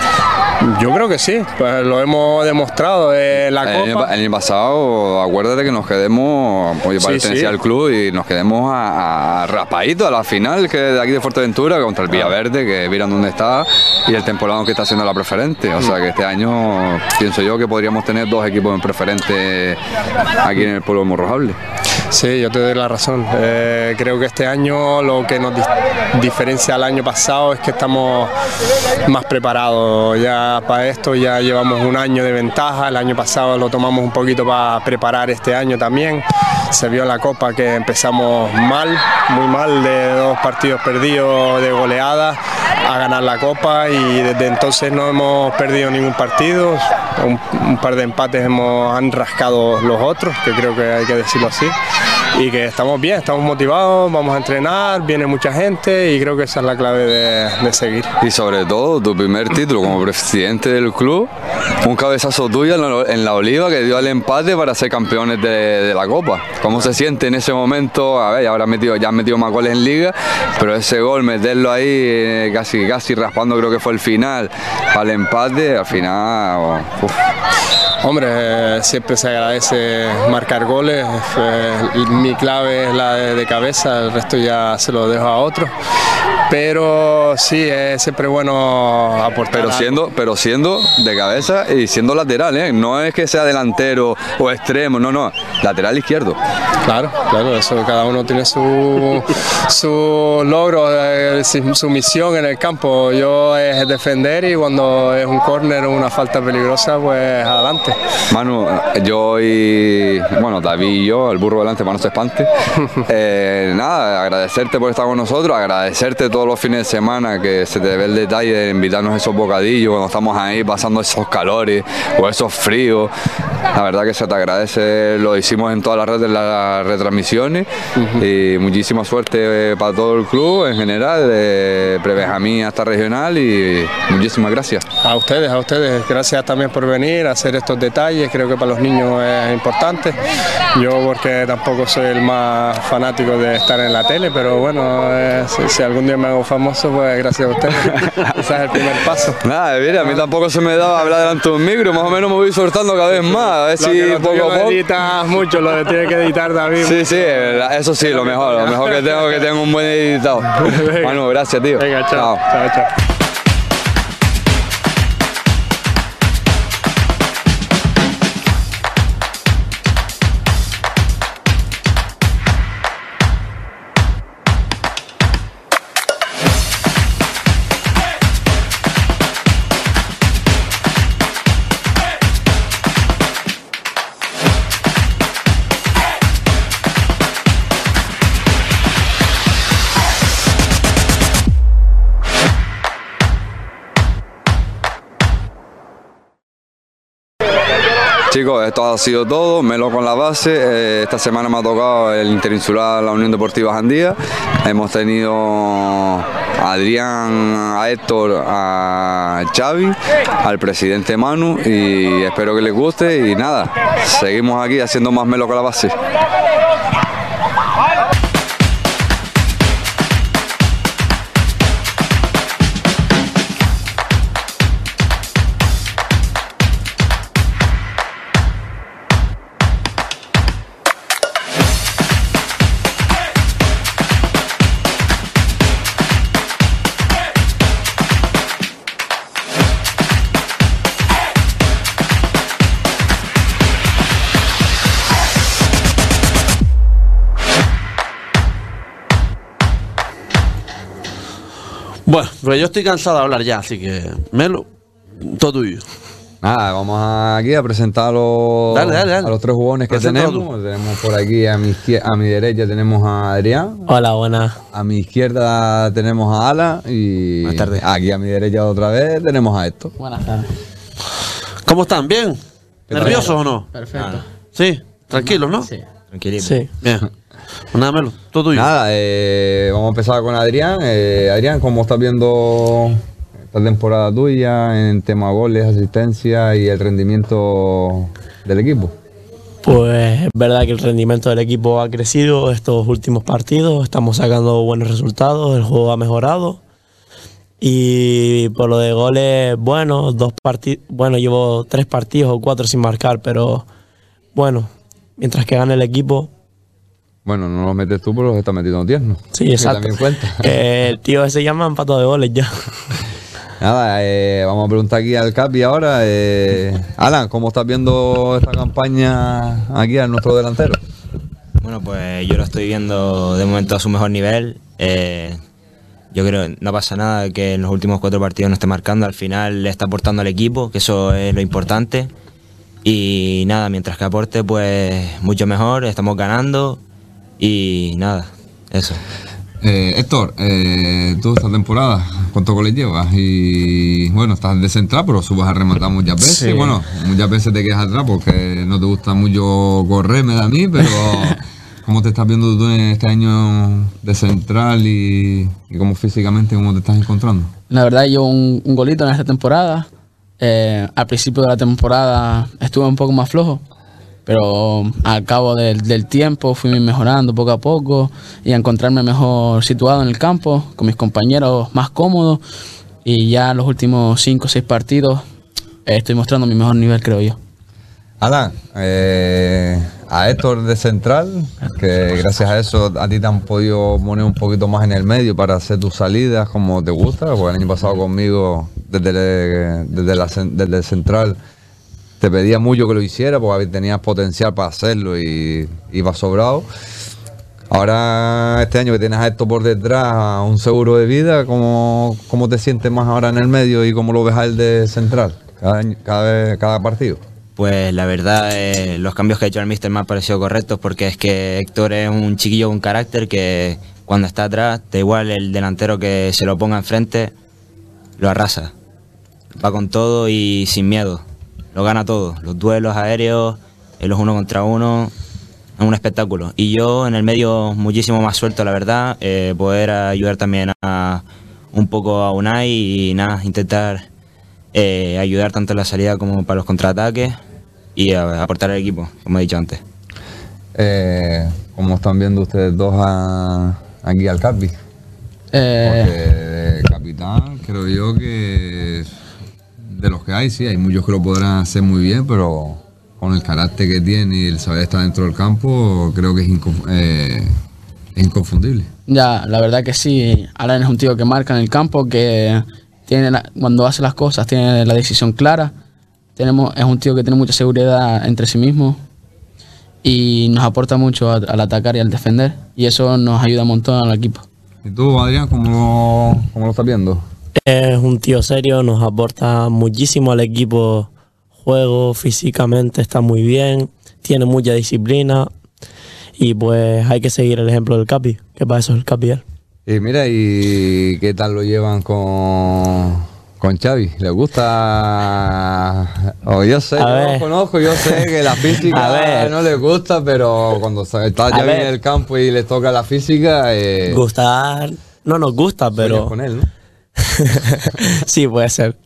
Yo creo que sí, pues lo hemos demostrado en la el Copa. Año, el año pasado, acuérdate que nos quedemos, pues yo Sí, pertenecía sí. al club y nos quedemos a, a raspaditos a la final que de aquí de Fuerteventura contra el Villaverde, que miran dónde está, y el temporada que está haciendo la preferente. O sea que este año pienso yo que podríamos tener dos equipos en preferente aquí en el pueblo de Morrojable. Sí, yo te doy la razón. Eh, creo que este año lo que nos di diferencia al año pasado es que estamos más preparados ya para esto. Ya llevamos un año de ventaja. El año pasado lo tomamos un poquito para preparar este año también. Se vio en la Copa que empezamos mal, muy mal, de dos partidos perdidos de goleada a ganar la Copa, y desde entonces no hemos perdido ningún partido. Un, un par de empates hemos, han rascado los otros, que creo que hay que decirlo así, y que estamos bien, estamos motivados, vamos a entrenar, viene mucha gente y creo que esa es la clave de, de seguir. Y sobre todo, tu primer título como presidente del club, un cabezazo tuyo en la, en la Oliva que dio el empate para ser campeones de, de la Copa. ¿Cómo se siente en ese momento? A ver, ya, habrá metido, ya han metido más goles en Liga, pero ese gol, meterlo ahí eh, casi, casi raspando, creo que fue el final, para el empate, al final... Uf. Hombre, eh, siempre se agradece marcar goles. Eh, mi clave es la de, de cabeza, el resto ya se lo dejo a otros. Pero sí, es siempre bueno aportar. Pero siendo, pero siendo de cabeza y siendo lateral, ¿eh? No es que sea delantero o extremo, no, no, lateral izquierdo. Claro, claro, eso cada uno tiene su, su logro, eh, su misión en el campo. Yo es defender, y cuando es un córner o una falta peligrosa, pues adelante. Manu, yo y, bueno, David y yo, el burro delante, para no se espante. Eh, nada, agradecerte por estar con nosotros, agradecerte todos los fines de semana que se te ve el detalle de invitarnos esos bocadillos cuando estamos ahí pasando esos calores o esos fríos. La verdad que se te agradece, lo hicimos en todas las redes, las retransmisiones. Uh-huh. Y muchísima suerte para todo el club en general, de Prebenjamín hasta regional, y muchísimas gracias. A ustedes, a ustedes, gracias también por venir a hacer estos detalles, creo que para los niños es importante. Yo porque tampoco soy el más fanático de estar en la tele, pero bueno, eh, si, si algún día me hago famoso, pues gracias a ustedes. Ese es el primer paso. Nada, mira, a mí tampoco se me daba hablar delante de un micro, más o menos me voy soltando cada vez más, a ver lo si lo poco a poco... editas mucho, lo que tiene que editar David. Sí, sí, eso sí, lo mejor, lo mejor que tengo que tengo un buen editado. Bueno, gracias, tío. Venga, chao. Chao, chao, chao. Chicos, esto ha sido todo, Melo con la base. Eh, esta semana me ha tocado el Interinsular, la Unión Deportiva Jandía. Hemos tenido a Adrián, a Héctor, a Xavi, al presidente Manu, y espero que les guste. Y nada, seguimos aquí haciendo más Melo con la base. Bueno, pues yo estoy cansado de hablar ya, así que Melo, todo tuyo. Nada, vamos aquí a presentar a los, dale, dale, dale. a los tres jugones que tenemos. Tú. Tenemos por aquí a mi, izquierda, a mi derecha tenemos a Adrián. Hola, buenas. A mi izquierda tenemos a Ala y buenas tardes. Aquí a mi derecha otra vez tenemos a Héctor. Buenas tardes. ¿Cómo están? ¿Bien? ¿Nerviosos o no? Perfecto. Sí, tranquilos, ¿no? Sí. Tranquilito. Sí. Bien. Pues nada, Melo, todo tuyo. Nada, eh, vamos a empezar con Adrián. Eh, Adrián, ¿cómo estás viendo esta temporada tuya en tema goles, asistencia y el rendimiento del equipo? Pues es verdad que el rendimiento del equipo ha crecido estos últimos partidos, estamos sacando buenos resultados, el juego ha mejorado. Y por lo de goles, bueno, dos partidos, bueno, llevo tres partidos o cuatro sin marcar, pero bueno, mientras que gane el equipo. Bueno, no los metes tú, pero los está metiendo tierno. Sí, exacto. También cuenta. Eh, el tío ese llama empatado de goles ya. Nada, eh, vamos a preguntar aquí al Capi ahora. Eh, Alan, ¿cómo estás viendo esta campaña aquí a nuestro delantero? Bueno, pues yo lo estoy viendo de momento a su mejor nivel. Eh, yo creo que no pasa nada que en los últimos cuatro partidos no esté marcando. Al final le está aportando al equipo, que eso es lo importante. Y nada, mientras que aporte, pues mucho mejor, estamos ganando. Y nada, eso. Eh, Héctor, eh, tú esta temporada, ¿cuántos goles llevas? Y bueno, estás de central, pero subes a rematar muchas veces. Sí. Bueno, muchas veces te quedas atrás porque no te gusta mucho correr, me da a mí, pero ¿cómo te estás viendo tú en este año de central y, y cómo físicamente, cómo te estás encontrando? La verdad, yo un, un golito en esta temporada. Eh, al principio de la temporada estuve un poco más flojo, pero al cabo del, del tiempo fui mejorando poco a poco y a encontrarme mejor situado en el campo, con mis compañeros más cómodos, y ya los últimos cinco o seis partidos eh, estoy mostrando mi mejor nivel, creo yo. Alan, eh, a Héctor de central, que gracias a eso a ti te han podido poner un poquito más en el medio para hacer tus salidas como te gusta, porque el año pasado conmigo desde, desde, la, desde el central te pedía mucho que lo hiciera porque tenías potencial para hacerlo y ibas sobrado. Ahora, este año que tienes a esto por detrás, un seguro de vida, ¿cómo, cómo te sientes más ahora en el medio y cómo lo ves a él de central cada, año, cada, vez, cada partido? Pues la verdad, eh, los cambios que ha hecho el míster me han parecido correctos porque es que Héctor es un chiquillo con carácter que cuando está atrás, da igual el delantero que se lo ponga enfrente, lo arrasa. Va con todo y sin miedo. Lo gana todo, los duelos aéreos, los uno contra uno, es un espectáculo. Y yo en el medio muchísimo más suelto, la verdad, eh, poder ayudar también a un poco a Unai y nada, intentar eh, ayudar tanto en la salida como para los contraataques y a, aportar al equipo, como he dicho antes. Eh, ¿Cómo están viendo ustedes dos a, aquí al Capi? Eh... Porque capitán, creo yo que de los que hay, sí, hay muchos que lo podrán hacer muy bien, pero con el carácter que tiene y el saber estar dentro del campo, creo que es, inconf eh, es inconfundible. Ya, la verdad que sí. Alan es un tío que marca en el campo, que tiene la, cuando hace las cosas tiene la decisión clara. Tenemos, es un tío que tiene mucha seguridad entre sí mismo y nos aporta mucho a, al atacar y al defender, y eso nos ayuda un montón al equipo. ¿Y tú, Adrián, cómo, cómo lo estás viendo? Es un tío serio, nos aporta muchísimo al equipo, juego, físicamente está muy bien, tiene mucha disciplina y pues hay que seguir el ejemplo del Capi, que para eso es el Capi él. Y mira, ¿y qué tal lo llevan con, con Xavi? ¿Le gusta? Oh, yo sé, yo lo conozco, yo sé que la física no le gusta, pero cuando está Xavi en el campo y le toca la física... Eh, Gustar no nos gusta, pero... con él, ¿no? Sí, puede ser.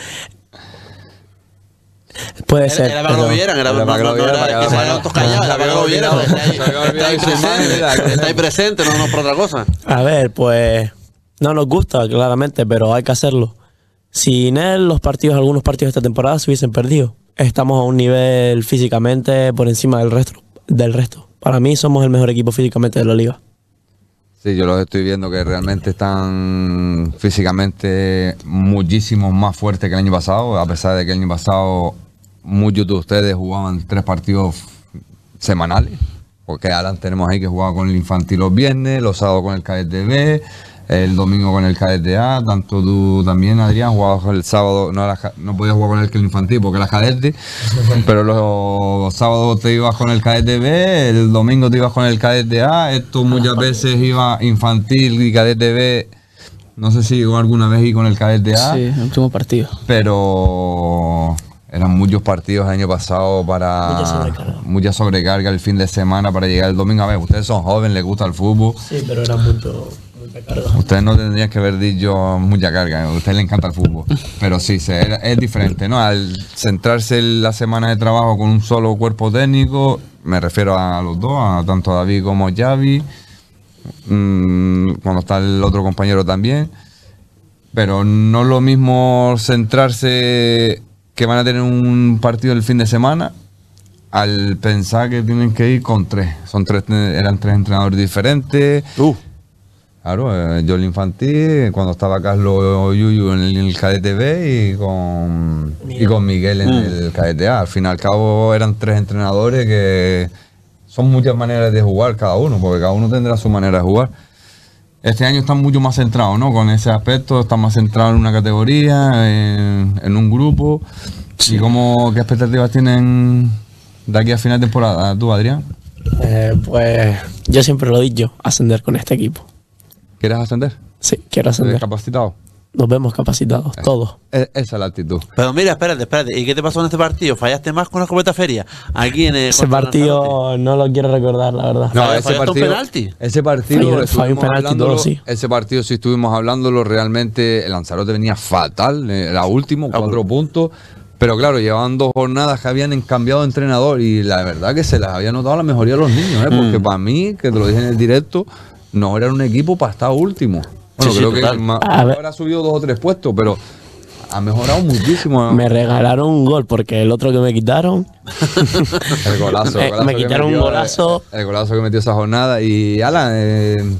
Puede era, ser. Era para que lo vieran, era para que lo vieran, que se hayan todos callados, era para que lo vieran. Está ahí presente, no, no por otra cosa. A ver, pues no nos gusta, claramente, pero hay que hacerlo. Sin él, los partidos, algunos partidos de esta temporada se hubiesen perdido. Estamos a un nivel físicamente por encima del resto, del resto. Para mí somos el mejor equipo físicamente de la liga. Sí, yo los estoy viendo que realmente están físicamente muchísimo más fuertes que el año pasado, a pesar de que el año pasado muchos de ustedes jugaban tres partidos semanales, porque Alan tenemos ahí que jugaba con el infantil los viernes, los sábados con el cadete B, el domingo con el cadete A, tanto tú también, Adrián, jugabas el sábado, no, era, no podías jugar con el, el infantil porque era cadete, pero los sábados te ibas con el cadete B, el domingo te ibas con el cadete A, esto muchas veces iba infantil y cadete B, no sé si llegó alguna vez y con el cadete A. Sí, el último partido. Pero Eran muchos partidos el año pasado para Mucha sobrecarga. mucha sobrecarga el fin de semana para llegar el domingo. A ver, ustedes son jóvenes, les gusta el fútbol. Sí, pero era mucho, mucha carga. Ustedes no tendrían que haber dicho mucha carga, a ustedes les encanta el fútbol. Pero sí, se, es diferente, ¿no? Al centrarse en la semana de trabajo con un solo cuerpo técnico, me refiero a los dos, a tanto David como Xavi, mmm, cuando está el otro compañero también. Pero no es lo mismo centrarse que van a tener un partido el fin de semana al pensar que tienen que ir con tres. Son tres, eran tres entrenadores diferentes. Uh. Claro, eh, yo el infantil, cuando estaba Carlos Yuyu en el, en el cadete B y con, y con Miguel en mm. el cadete A. Al fin y al cabo eran tres entrenadores que son muchas maneras de jugar cada uno, porque cada uno tendrá su manera de jugar. Este año están mucho más centrados, ¿no? Con ese aspecto, están más centrados en una categoría, en, en un grupo. Sí. ¿Y cómo, qué expectativas tienen de aquí a final de temporada, tú, Adrián? Eh, pues yo siempre lo he dicho, ascender con este equipo. ¿Quieres ascender? Sí, quiero ascender. ¿Estás capacitado? Nos vemos capacitados, es, todos. Es, esa es la actitud. Pero mira, espérate, espérate. ¿Y qué te pasó en este partido? ¿Fallaste más con la escopeta feria? Aquí en el ese partido no lo quiero recordar, la verdad. No, ese partido, un penalti? Ese partido, falló un penalti todo, sí. Ese partido, si estuvimos hablándolo, realmente el Lanzarote venía fatal. Era último, cuatro puntos. Pero claro, llevaban dos jornadas que habían cambiado de entrenador y la verdad que se les había notado la mejoría a los niños, ¿eh? Porque mm. para mí, que te lo dije en el directo, no era un equipo para estar último. Bueno, sí, creo sí, que ma, habrá subido dos o tres puestos, pero ha mejorado muchísimo. Me regalaron un gol porque el otro que me quitaron. el golazo. El golazo me quitaron metió, un golazo. El, el golazo que metió esa jornada. Y Alan, eh,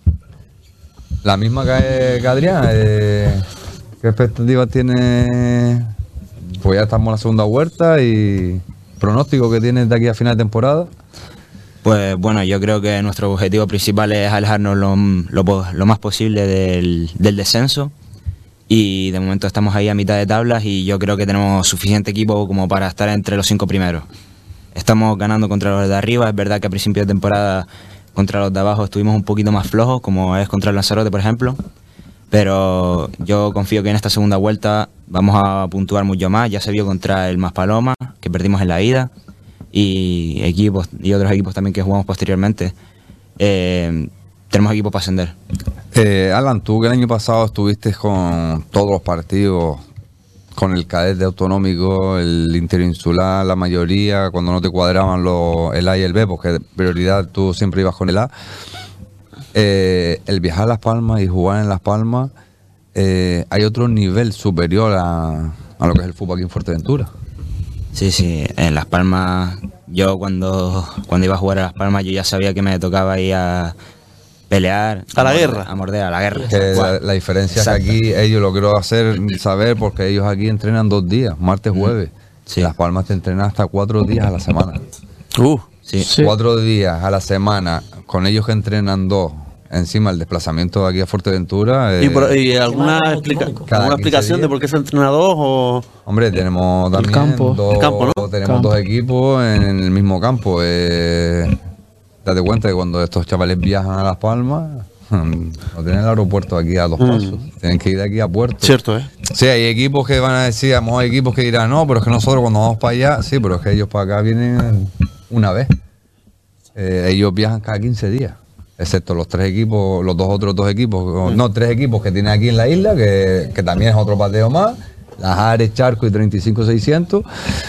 la misma que, que Adrián, eh, ¿qué expectativas tiene? Pues ya estamos en la segunda vuelta y pronóstico que tienes de aquí a final de temporada. Pues bueno, yo creo que nuestro objetivo principal es alejarnos lo, lo, lo más posible del, del descenso y de momento estamos ahí a mitad de tablas y yo creo que tenemos suficiente equipo como para estar entre los cinco primeros. Estamos ganando contra los de arriba, es verdad que a principio de temporada contra los de abajo estuvimos un poquito más flojos, como es contra el Lanzarote, por ejemplo, pero yo confío que en esta segunda vuelta vamos a puntuar mucho más. Ya se vio contra el Maspalomas, que perdimos en la ida, y equipos y otros equipos también que jugamos posteriormente. Eh, tenemos equipos para ascender. Eh, Alan, tú que el año pasado estuviste con todos los partidos, con el cadete autonómico, el interinsular, la mayoría, cuando no te cuadraban los, el A y el B, porque de prioridad tú siempre ibas con el A. Eh, el viajar a Las Palmas y jugar en Las Palmas, eh, hay otro nivel superior a, a lo que es el fútbol aquí en Fuerteventura. Sí, sí, en Las Palmas, yo cuando, cuando iba a jugar a Las Palmas yo ya sabía que me tocaba ir a pelear. A la morder, guerra. A morder, a la guerra. Que la, la diferencia Exacto. es que aquí ellos lo quiero hacer saber porque ellos aquí entrenan dos días, martes, jueves. Sí. Las Palmas te entrenan hasta cuatro días a la semana. Uh, sí. Sí. Cuatro días a la semana, con ellos que entrenan dos. Encima el desplazamiento de aquí a Fuerteventura. Eh, ¿Y, por, ¿Y alguna, explica, alguna explicación días. de por qué se entrena dos? O... Hombre, tenemos también campo. dos, el campo, ¿no? tenemos campo. dos equipos en el mismo campo. Eh, date cuenta que cuando estos chavales viajan a Las Palmas, no tienen el aeropuerto aquí a dos pasos. Mm. Tienen que ir de aquí a Puerto. Cierto, ¿eh? Sí, hay equipos que van a decir, a lo mejor hay equipos que dirán, no, pero es que nosotros cuando vamos para allá, sí, pero es que ellos para acá vienen una vez. Eh, ellos viajan cada quince días. Excepto los tres equipos, los dos otros dos equipos, no, tres equipos que tienen aquí en la isla, que, que también es otro pateo más, Las Ares, Charco y treinta y cinco seiscientos.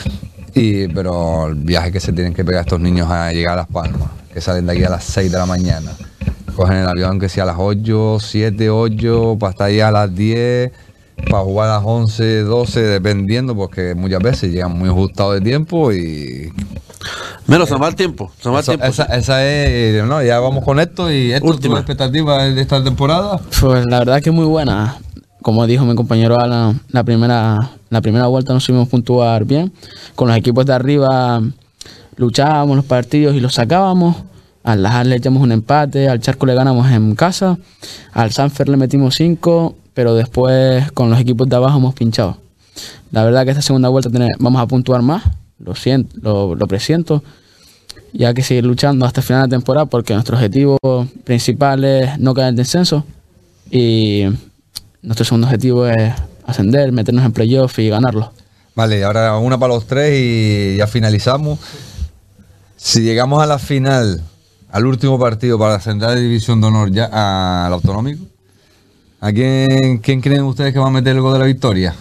Y, pero el viaje que se tienen que pegar estos niños a llegar a Las Palmas, que salen de aquí a las seis de la mañana, cogen el avión que sea a las ocho, siete, ocho, para estar ahí a las diez, para jugar a las once, doce, dependiendo, porque muchas veces llegan muy ajustados de tiempo y... Menos, se va el tiempo. Se va el Eso, tiempo. Esa, esa es, no, ya vamos con esto y esto es tu expectativa de esta temporada. Pues la verdad que es muy buena. Como dijo mi compañero Alan, la primera, la primera vuelta nos supimos puntuar bien. Con los equipos de arriba luchábamos los partidos y los sacábamos. Al Lajar le echamos un empate, al Charco le ganamos en casa, al Sanfer le metimos cinco, pero después con los equipos de abajo hemos pinchado. La verdad que esta segunda vuelta tener, vamos a puntuar más. Lo siento, lo, lo presiento, y hay que seguir luchando hasta el final de la temporada porque nuestro objetivo principal es no caer en descenso y nuestro segundo objetivo es ascender, meternos en playoff y ganarlo. Vale, ahora una para los tres y ya finalizamos. Si llegamos a la final, al último partido para ascender de División de Honor ya al autonómico, ¿a quién, quién creen ustedes que va a meter el gol de la victoria?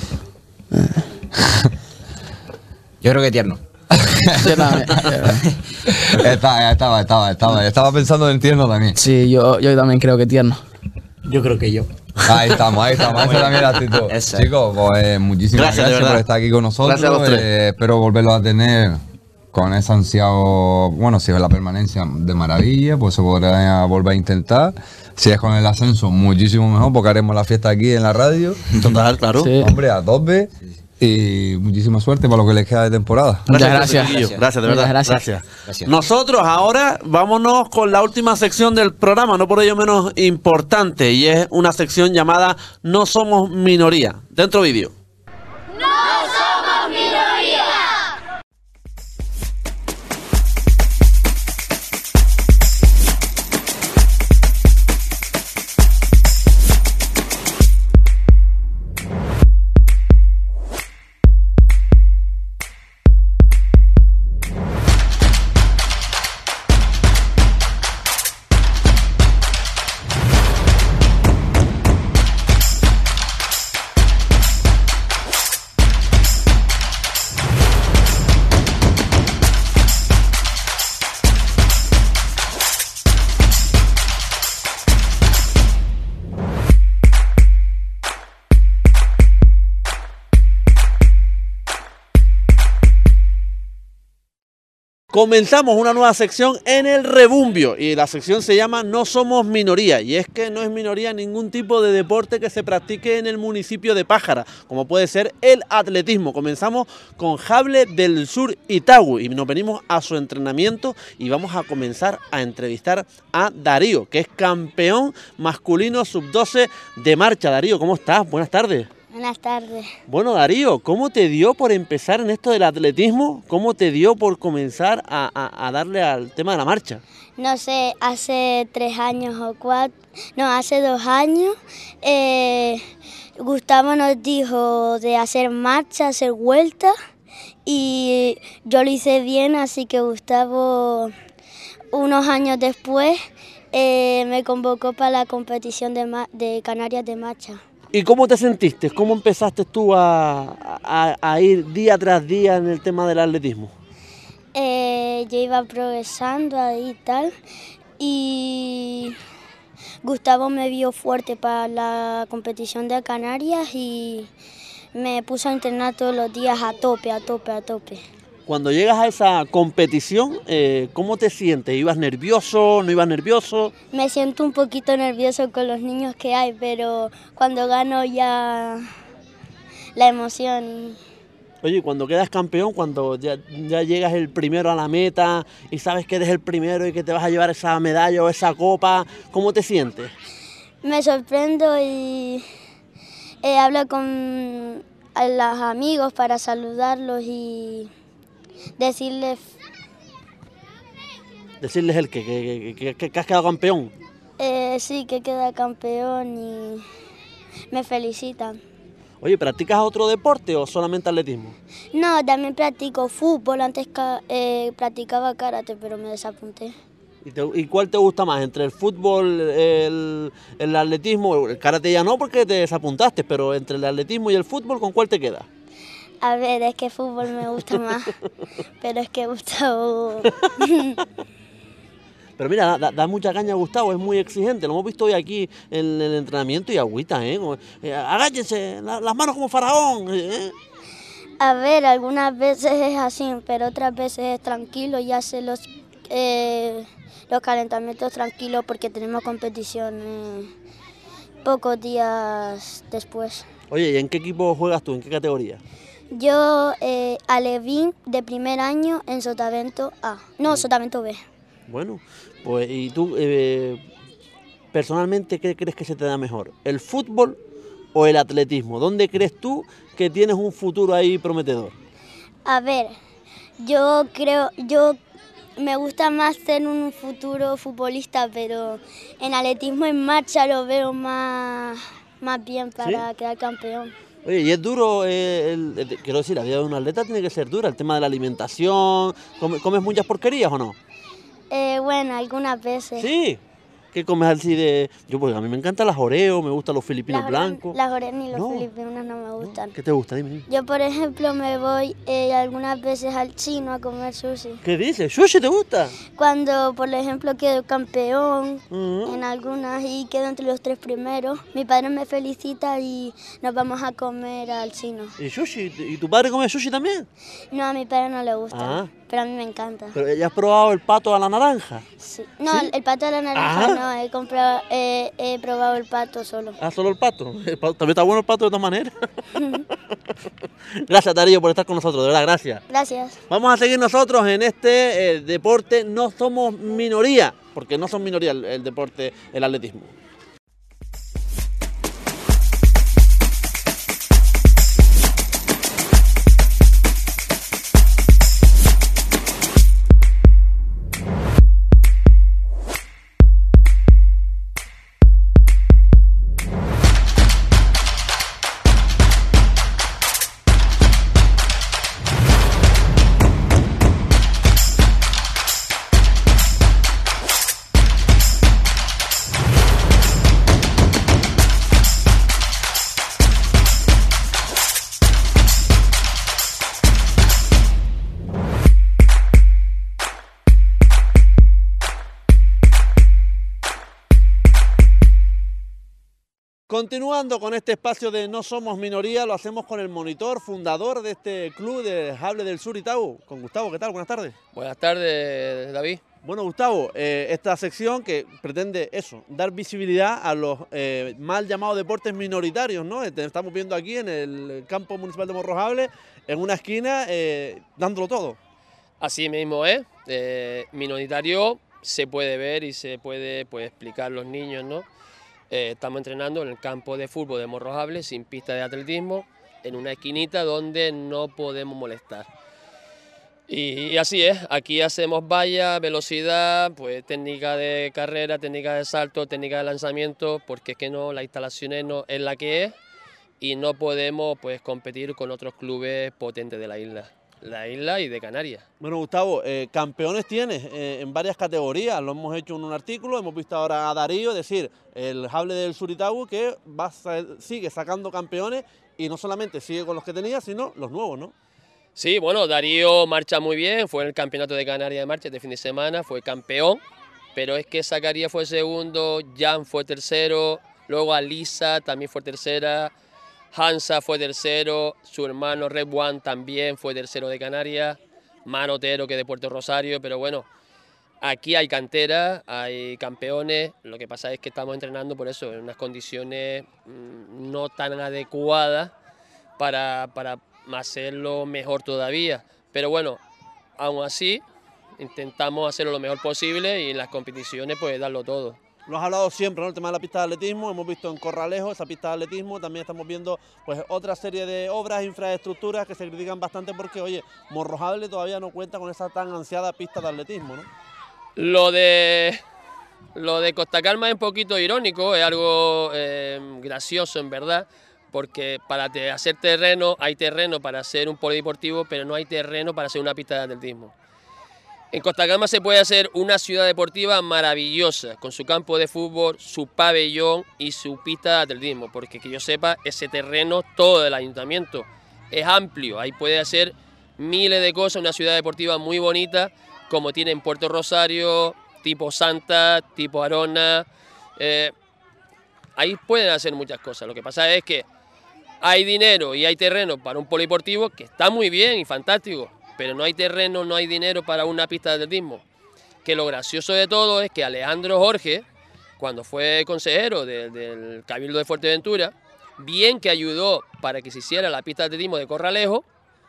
Yo creo que Tierno. estaba, estaba, estaba, estaba, estaba pensando en Tierno también. Sí, yo, yo también creo que Tierno. Yo creo que yo. Ahí estamos, ahí estamos. Esa es también la actitud. Esa. Chicos, pues muchísimas Gracias, gracias, de verdad. por estar aquí con nosotros. Gracias a los tres. Eh, espero volverlos a tener con ese ansiado, bueno, si es la permanencia de maravilla, pues se podrá volver a intentar. Si es con el ascenso, muchísimo mejor, porque haremos la fiesta aquí en la radio. Total, claro. Sí. Hombre, a tope. Y muchísima suerte para lo que les queda de temporada. Muchas gracias. Chiquillo. Gracias. Gracias, de Muchas verdad. gracias. Gracias. Gracias. Nosotros ahora vámonos con la última sección del programa, no por ello menos importante, y es una sección llamada No Somos Minoría. Dentro vídeo. Comenzamos una nueva sección en el Rebumbio y la sección se llama No Somos Minoría, y es que no es minoría ningún tipo de deporte que se practique en el municipio de Pájara, como puede ser el atletismo. Comenzamos con Jable del Sur Itagüí y nos venimos a su entrenamiento y vamos a comenzar a entrevistar a Darío, que es campeón masculino sub doce de marcha. Darío, ¿cómo estás? Buenas tardes. Buenas tardes. Bueno, Darío, ¿cómo te dio por empezar en esto del atletismo? ¿Cómo te dio por comenzar a, a, a darle al tema de la marcha? No sé, hace tres años o cuatro, no, hace dos años, eh, Gustavo nos dijo de hacer marcha, hacer vuelta, y yo lo hice bien, así que Gustavo, unos años después, eh, me convocó para la competición de, ma- de Canarias de marcha. ¿Y cómo te sentiste? ¿Cómo empezaste tú a, a, a ir día tras día en el tema del atletismo? Eh, yo iba progresando ahí y tal, y Gustavo me vio fuerte para la competición de Canarias y me puso a entrenar todos los días a tope, a tope, a tope. Cuando llegas a esa competición, eh, ¿cómo te sientes? ¿Ibas nervioso? ¿No ibas nervioso? Me siento un poquito nervioso con los niños que hay, pero cuando gano ya la emoción. Oye, cuando quedas campeón, cuando ya, ya llegas el primero a la meta y sabes que eres el primero y que te vas a llevar esa medalla o esa copa, ¿cómo te sientes? Me sorprendo y eh, hablo con a los amigos para saludarlos y decirles, Decirles el que, que, que, que, que has quedado campeón. eh, sí, que queda campeón y me felicitan. Oye, ¿practicas otro deporte o solamente atletismo? No, también practico fútbol, antes ca- eh, practicaba karate, pero me desapunté. ¿Y, te- y cuál te gusta más? ¿Entre el fútbol, el, el atletismo? El karate ya no porque te desapuntaste, pero entre el atletismo y el fútbol, ¿con cuál te quedas? A ver, es que fútbol me gusta más, pero es que Gustavo... Pero mira, da, da- da mucha caña a Gustavo, es muy exigente. Lo hemos visto hoy aquí en el entrenamiento y agüita, ¿eh? Como, eh, agáchense, la- las manos como faraón. ¿eh? A ver, algunas veces es así, pero otras veces es tranquilo y hace los, eh, los calentamientos tranquilos porque tenemos competición eh, pocos días después. Oye, ¿y en qué equipo juegas tú? ¿En qué categoría? Yo, eh, Alevín, de primer año en Sotavento A. No, Sotavento B. Bueno, pues ¿y tú eh, personalmente qué crees que se te da mejor? ¿El fútbol o el atletismo? ¿Dónde crees tú que tienes un futuro ahí prometedor? A ver, yo creo, yo me gusta más ser un futuro futbolista, pero en atletismo en marcha lo veo más, más bien para ¿Sí? quedar campeón. Oye, y es duro, eh, el, el- quiero decir, la vida de un atleta tiene que ser dura, el tema de la alimentación. ¿Come- ¿Comes muchas porquerías o no? Eh, bueno, algunas veces. Sí. ¿Qué comes así de...? Yo, pues a mí me encantan las Oreo, me gustan los filipinos Las Oreo- blancos. Las Oreo ni los No. filipinos no me gustan. ¿Qué te gusta? Dime, dime. Yo, por ejemplo, me voy eh, algunas veces al chino a comer sushi. ¿Qué dices? ¿Sushi te gusta? Cuando, por ejemplo, quedo campeón en algunas y quedo entre los tres primeros, mi padre me felicita y nos vamos a comer al chino. ¿Y sushi? ¿Y tu padre come sushi también? No, a mi padre no le gusta, Ah. pero a mí me encanta. ¿Pero ya has probado el pato a la naranja? Sí. No, el, el pato de la naranja Ah. no, he, comprado, eh, he probado el pato solo. Ah, solo el pato. El pato- También está bueno el pato de todas maneras. Gracias, Darío, por estar con nosotros, de verdad, gracias. Gracias. Vamos a seguir nosotros en este eh, deporte. No somos minoría, porque no son minoría el, el deporte, el atletismo. Continuando con este espacio de No Somos Minoría, lo hacemos con el monitor, fundador de este club de Hable del Sur Itau, con Gustavo. ¿Qué tal? Buenas tardes. Buenas tardes, David. Bueno, Gustavo, eh, esta sección que pretende eso, dar visibilidad a los eh, mal llamados deportes minoritarios, ¿no? Este, Estamos viendo aquí en el campo municipal de Morrojable, en una esquina, eh, dándolo todo. Así mismo es, eh, minoritario se puede ver y se puede pues, explicar a los niños, ¿no? Eh, estamos entrenando en el campo de fútbol de Morrojable, sin pista de atletismo, en una esquinita donde no podemos molestar. Y, y así es, aquí hacemos valla, velocidad, pues técnica de carrera, técnica de salto, técnica de lanzamiento, porque es que no, la instalación no es la que es y no podemos pues competir con otros clubes potentes de la isla, la isla y de Canarias. Bueno, Gustavo, eh, campeones tienes eh, en varias categorías, lo hemos hecho en un artículo, hemos visto ahora a Darío, es decir, el Hable del Sur Itau, que va a sa- sigue sacando campeones y no solamente sigue con los que tenía, sino los nuevos, ¿no? Sí, bueno, Darío marcha muy bien, fue en el Campeonato de Canarias de marcha este fin de semana, fue campeón, pero es que Zacarías fue segundo, Jan fue tercero, luego Alisa también fue tercera, Hansa fue tercero, su hermano Red One también fue tercero de Canarias, Manotero que de Puerto Rosario, pero bueno, aquí hay cantera, hay campeones, lo que pasa es que estamos entrenando por eso, en unas condiciones mmm, no tan adecuadas para, para hacerlo mejor todavía, pero bueno, aún así intentamos hacerlo lo mejor posible y en las competiciones pues darlo todo. Lo has hablado siempre, ¿no? El tema de la pista de atletismo, hemos visto en Corralejo esa pista de atletismo, también estamos viendo pues otra serie de obras e infraestructuras que se critican bastante porque, oye, Morrojable todavía no cuenta con esa tan ansiada pista de atletismo, ¿no? Lo de, lo de Costa Calma es un poquito irónico, es algo eh, gracioso en verdad, porque para te, hacer terreno, hay terreno para hacer un polideportivo, pero no hay terreno para hacer una pista de atletismo. En Costa Calma se puede hacer una ciudad deportiva maravillosa, con su campo de fútbol, su pabellón y su pista de atletismo, porque que yo sepa, ese terreno, todo del ayuntamiento, es amplio, ahí puede hacer miles de cosas, una ciudad deportiva muy bonita, como tiene en Puerto Rosario, tipo Santa, tipo Arona, eh, ahí pueden hacer muchas cosas, lo que pasa es que hay dinero y hay terreno para un polideportivo que está muy bien y fantástico, pero no hay terreno, no hay dinero para una pista de atletismo. Que lo gracioso de todo es que Alejandro Jorge, cuando fue consejero de, del Cabildo de Fuerteventura, bien que ayudó para que se hiciera la pista de atletismo de Corralejo,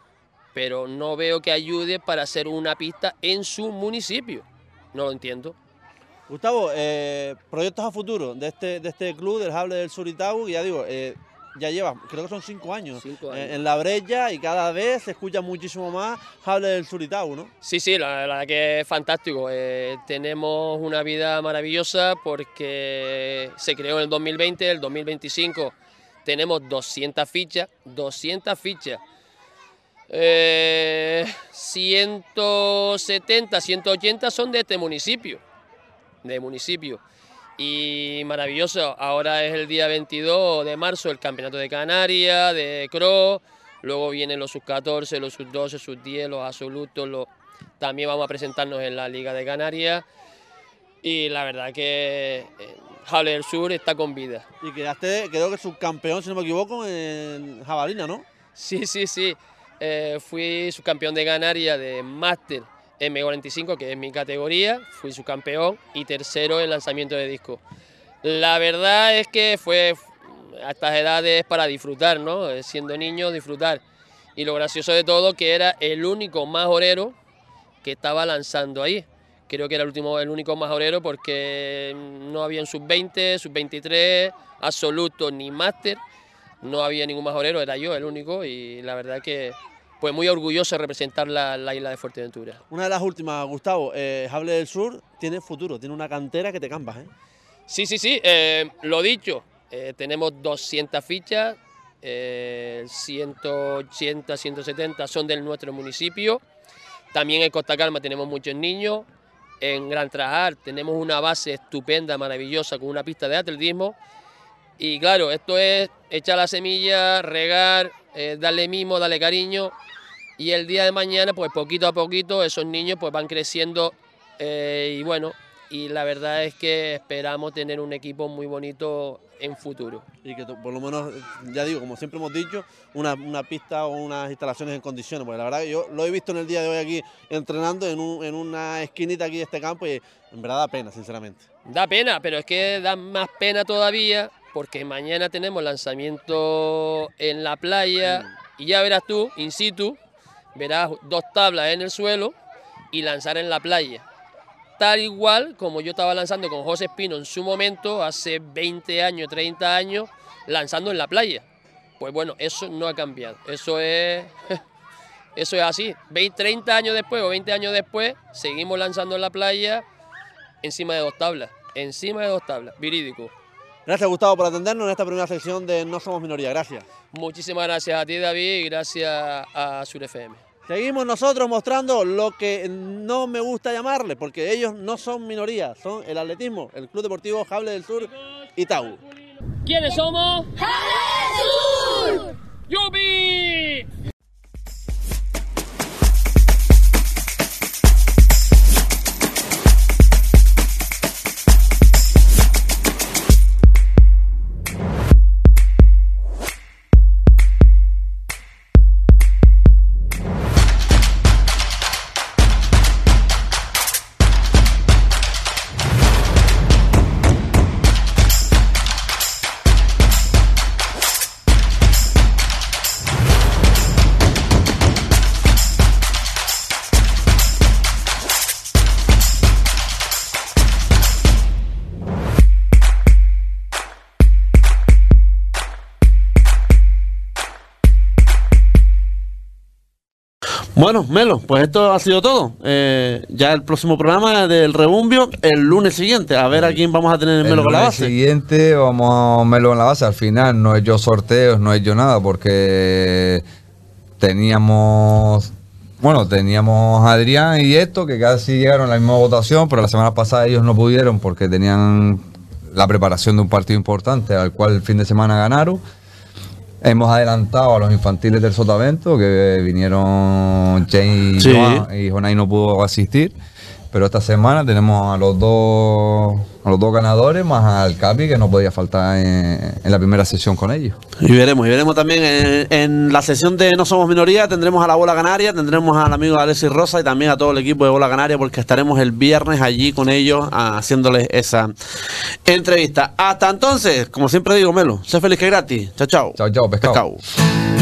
pero no veo que ayude para hacer una pista en su municipio. No lo entiendo. Gustavo, eh, proyectos a futuro de este, de este club, del Hable del Sur Itau, ya digo, eh, ya lleva, creo que son cinco años, Cinco años. eh, en la brecha y cada vez se escucha muchísimo más Hable del Sur Itau, ¿no? Sí, sí, la, la verdad que es fantástico. Eh, tenemos una vida maravillosa porque se creó en el dos mil veinte, el dos mil veinticinco tenemos doscientas fichas, doscientas fichas. Eh, ciento setenta, ciento ochenta son de este municipio, de municipio. Y maravilloso, ahora es el día veintidós de marzo el campeonato de Canarias, de cross, luego vienen los sub catorce, los sub doce, sub diez, los absolutos, los... también vamos a presentarnos en la Liga de Canarias. Y la verdad que Jable del Sur está con vida. Y quedaste, creo que subcampeón, si no me equivoco, en jabalina, ¿no? Sí, sí, sí. Eh, fui subcampeón de Canarias de máster M cuarenta y cinco, que es mi categoría. Fui subcampeón y tercero en lanzamiento de disco. La verdad es que fue a estas edades para disfrutar, ¿no? Siendo niño, disfrutar. Y lo gracioso de todo que era el único majorero que estaba lanzando ahí. Creo que era el, último, el único majorero porque no había en sub veinte, sub veintitrés, absoluto ni máster. No había ningún majorero, era yo el único y la verdad que pues muy orgulloso de representar la, la isla de Fuerteventura. Una de las últimas, Gustavo, eh, Jable del Sur tiene futuro, tiene una cantera que te campas, ¿eh? Sí, sí, sí, eh, lo dicho, eh, tenemos doscientas fichas, eh, ciento ochenta, ciento setenta son del nuestro municipio. También en Costa Calma tenemos muchos niños. En Gran Trajar tenemos una base estupenda, maravillosa, con una pista de atletismo. Y claro, esto es echar la semilla, regar, eh, darle mimo, darle cariño. Y el día de mañana, pues poquito a poquito, esos niños pues van creciendo. Eh, y bueno, y la verdad es que esperamos tener un equipo muy bonito en futuro. Y que por lo menos, ya digo, como siempre hemos dicho, una, una pista o unas instalaciones en condiciones, porque la verdad que yo lo he visto en el día de hoy aquí entrenando en, un, en una esquinita aquí de este campo y en verdad da pena, sinceramente. Da pena, pero es que da más pena todavía porque mañana tenemos lanzamiento en la playa mm. y ya verás tú, in situ, verás dos tablas en el suelo y lanzar en la playa. Tal igual como yo estaba lanzando con José Espino en su momento, hace veinte años, treinta años, lanzando en la playa. Pues bueno, eso no ha cambiado, eso es, eso es así. veinte, treinta años después o veinte años después, seguimos lanzando en la playa encima de dos tablas, encima de dos tablas, verídico. Gracias, Gustavo, por atendernos en esta primera sección de No Somos Minoría, gracias. Muchísimas gracias a ti, David, y gracias a Sur F M. Seguimos nosotros mostrando lo que no me gusta llamarle, porque ellos no son minoría, son el atletismo, el Club Deportivo Jable del Sur Itau. ¿Quiénes somos? ¡Jable del Sur! ¡Yupi! Bueno, Melo, pues esto ha sido todo. Eh, ya el próximo programa del Rebumbio, el lunes siguiente. A ver a quién vamos a tener en Melo con la base. El lunes siguiente vamos a Melo en la base. Al final no he hecho sorteos, no he hecho nada porque teníamos... Bueno, teníamos a Adrián y esto, que casi llegaron a la misma votación, pero la semana pasada ellos no pudieron porque tenían la preparación de un partido importante, al cual el fin de semana ganaron. Hemos adelantado a los infantiles del Sotavento, que vinieron Jane sí. y Jonay no pudo asistir. Pero esta semana tenemos a los dos a los dos ganadores, más al Capi, que no podía faltar en, en la primera sesión con ellos. Y veremos, y veremos también en, en la sesión de No Somos Minoría, tendremos a la Bola Canaria, tendremos al amigo Alexis Rosa y también a todo el equipo de Bola Canaria, porque estaremos el viernes allí con ellos haciéndoles esa entrevista. Hasta entonces, como siempre digo, Melo, sé feliz que gratis. Chao, chao. Chao, chao, pescado. pescado.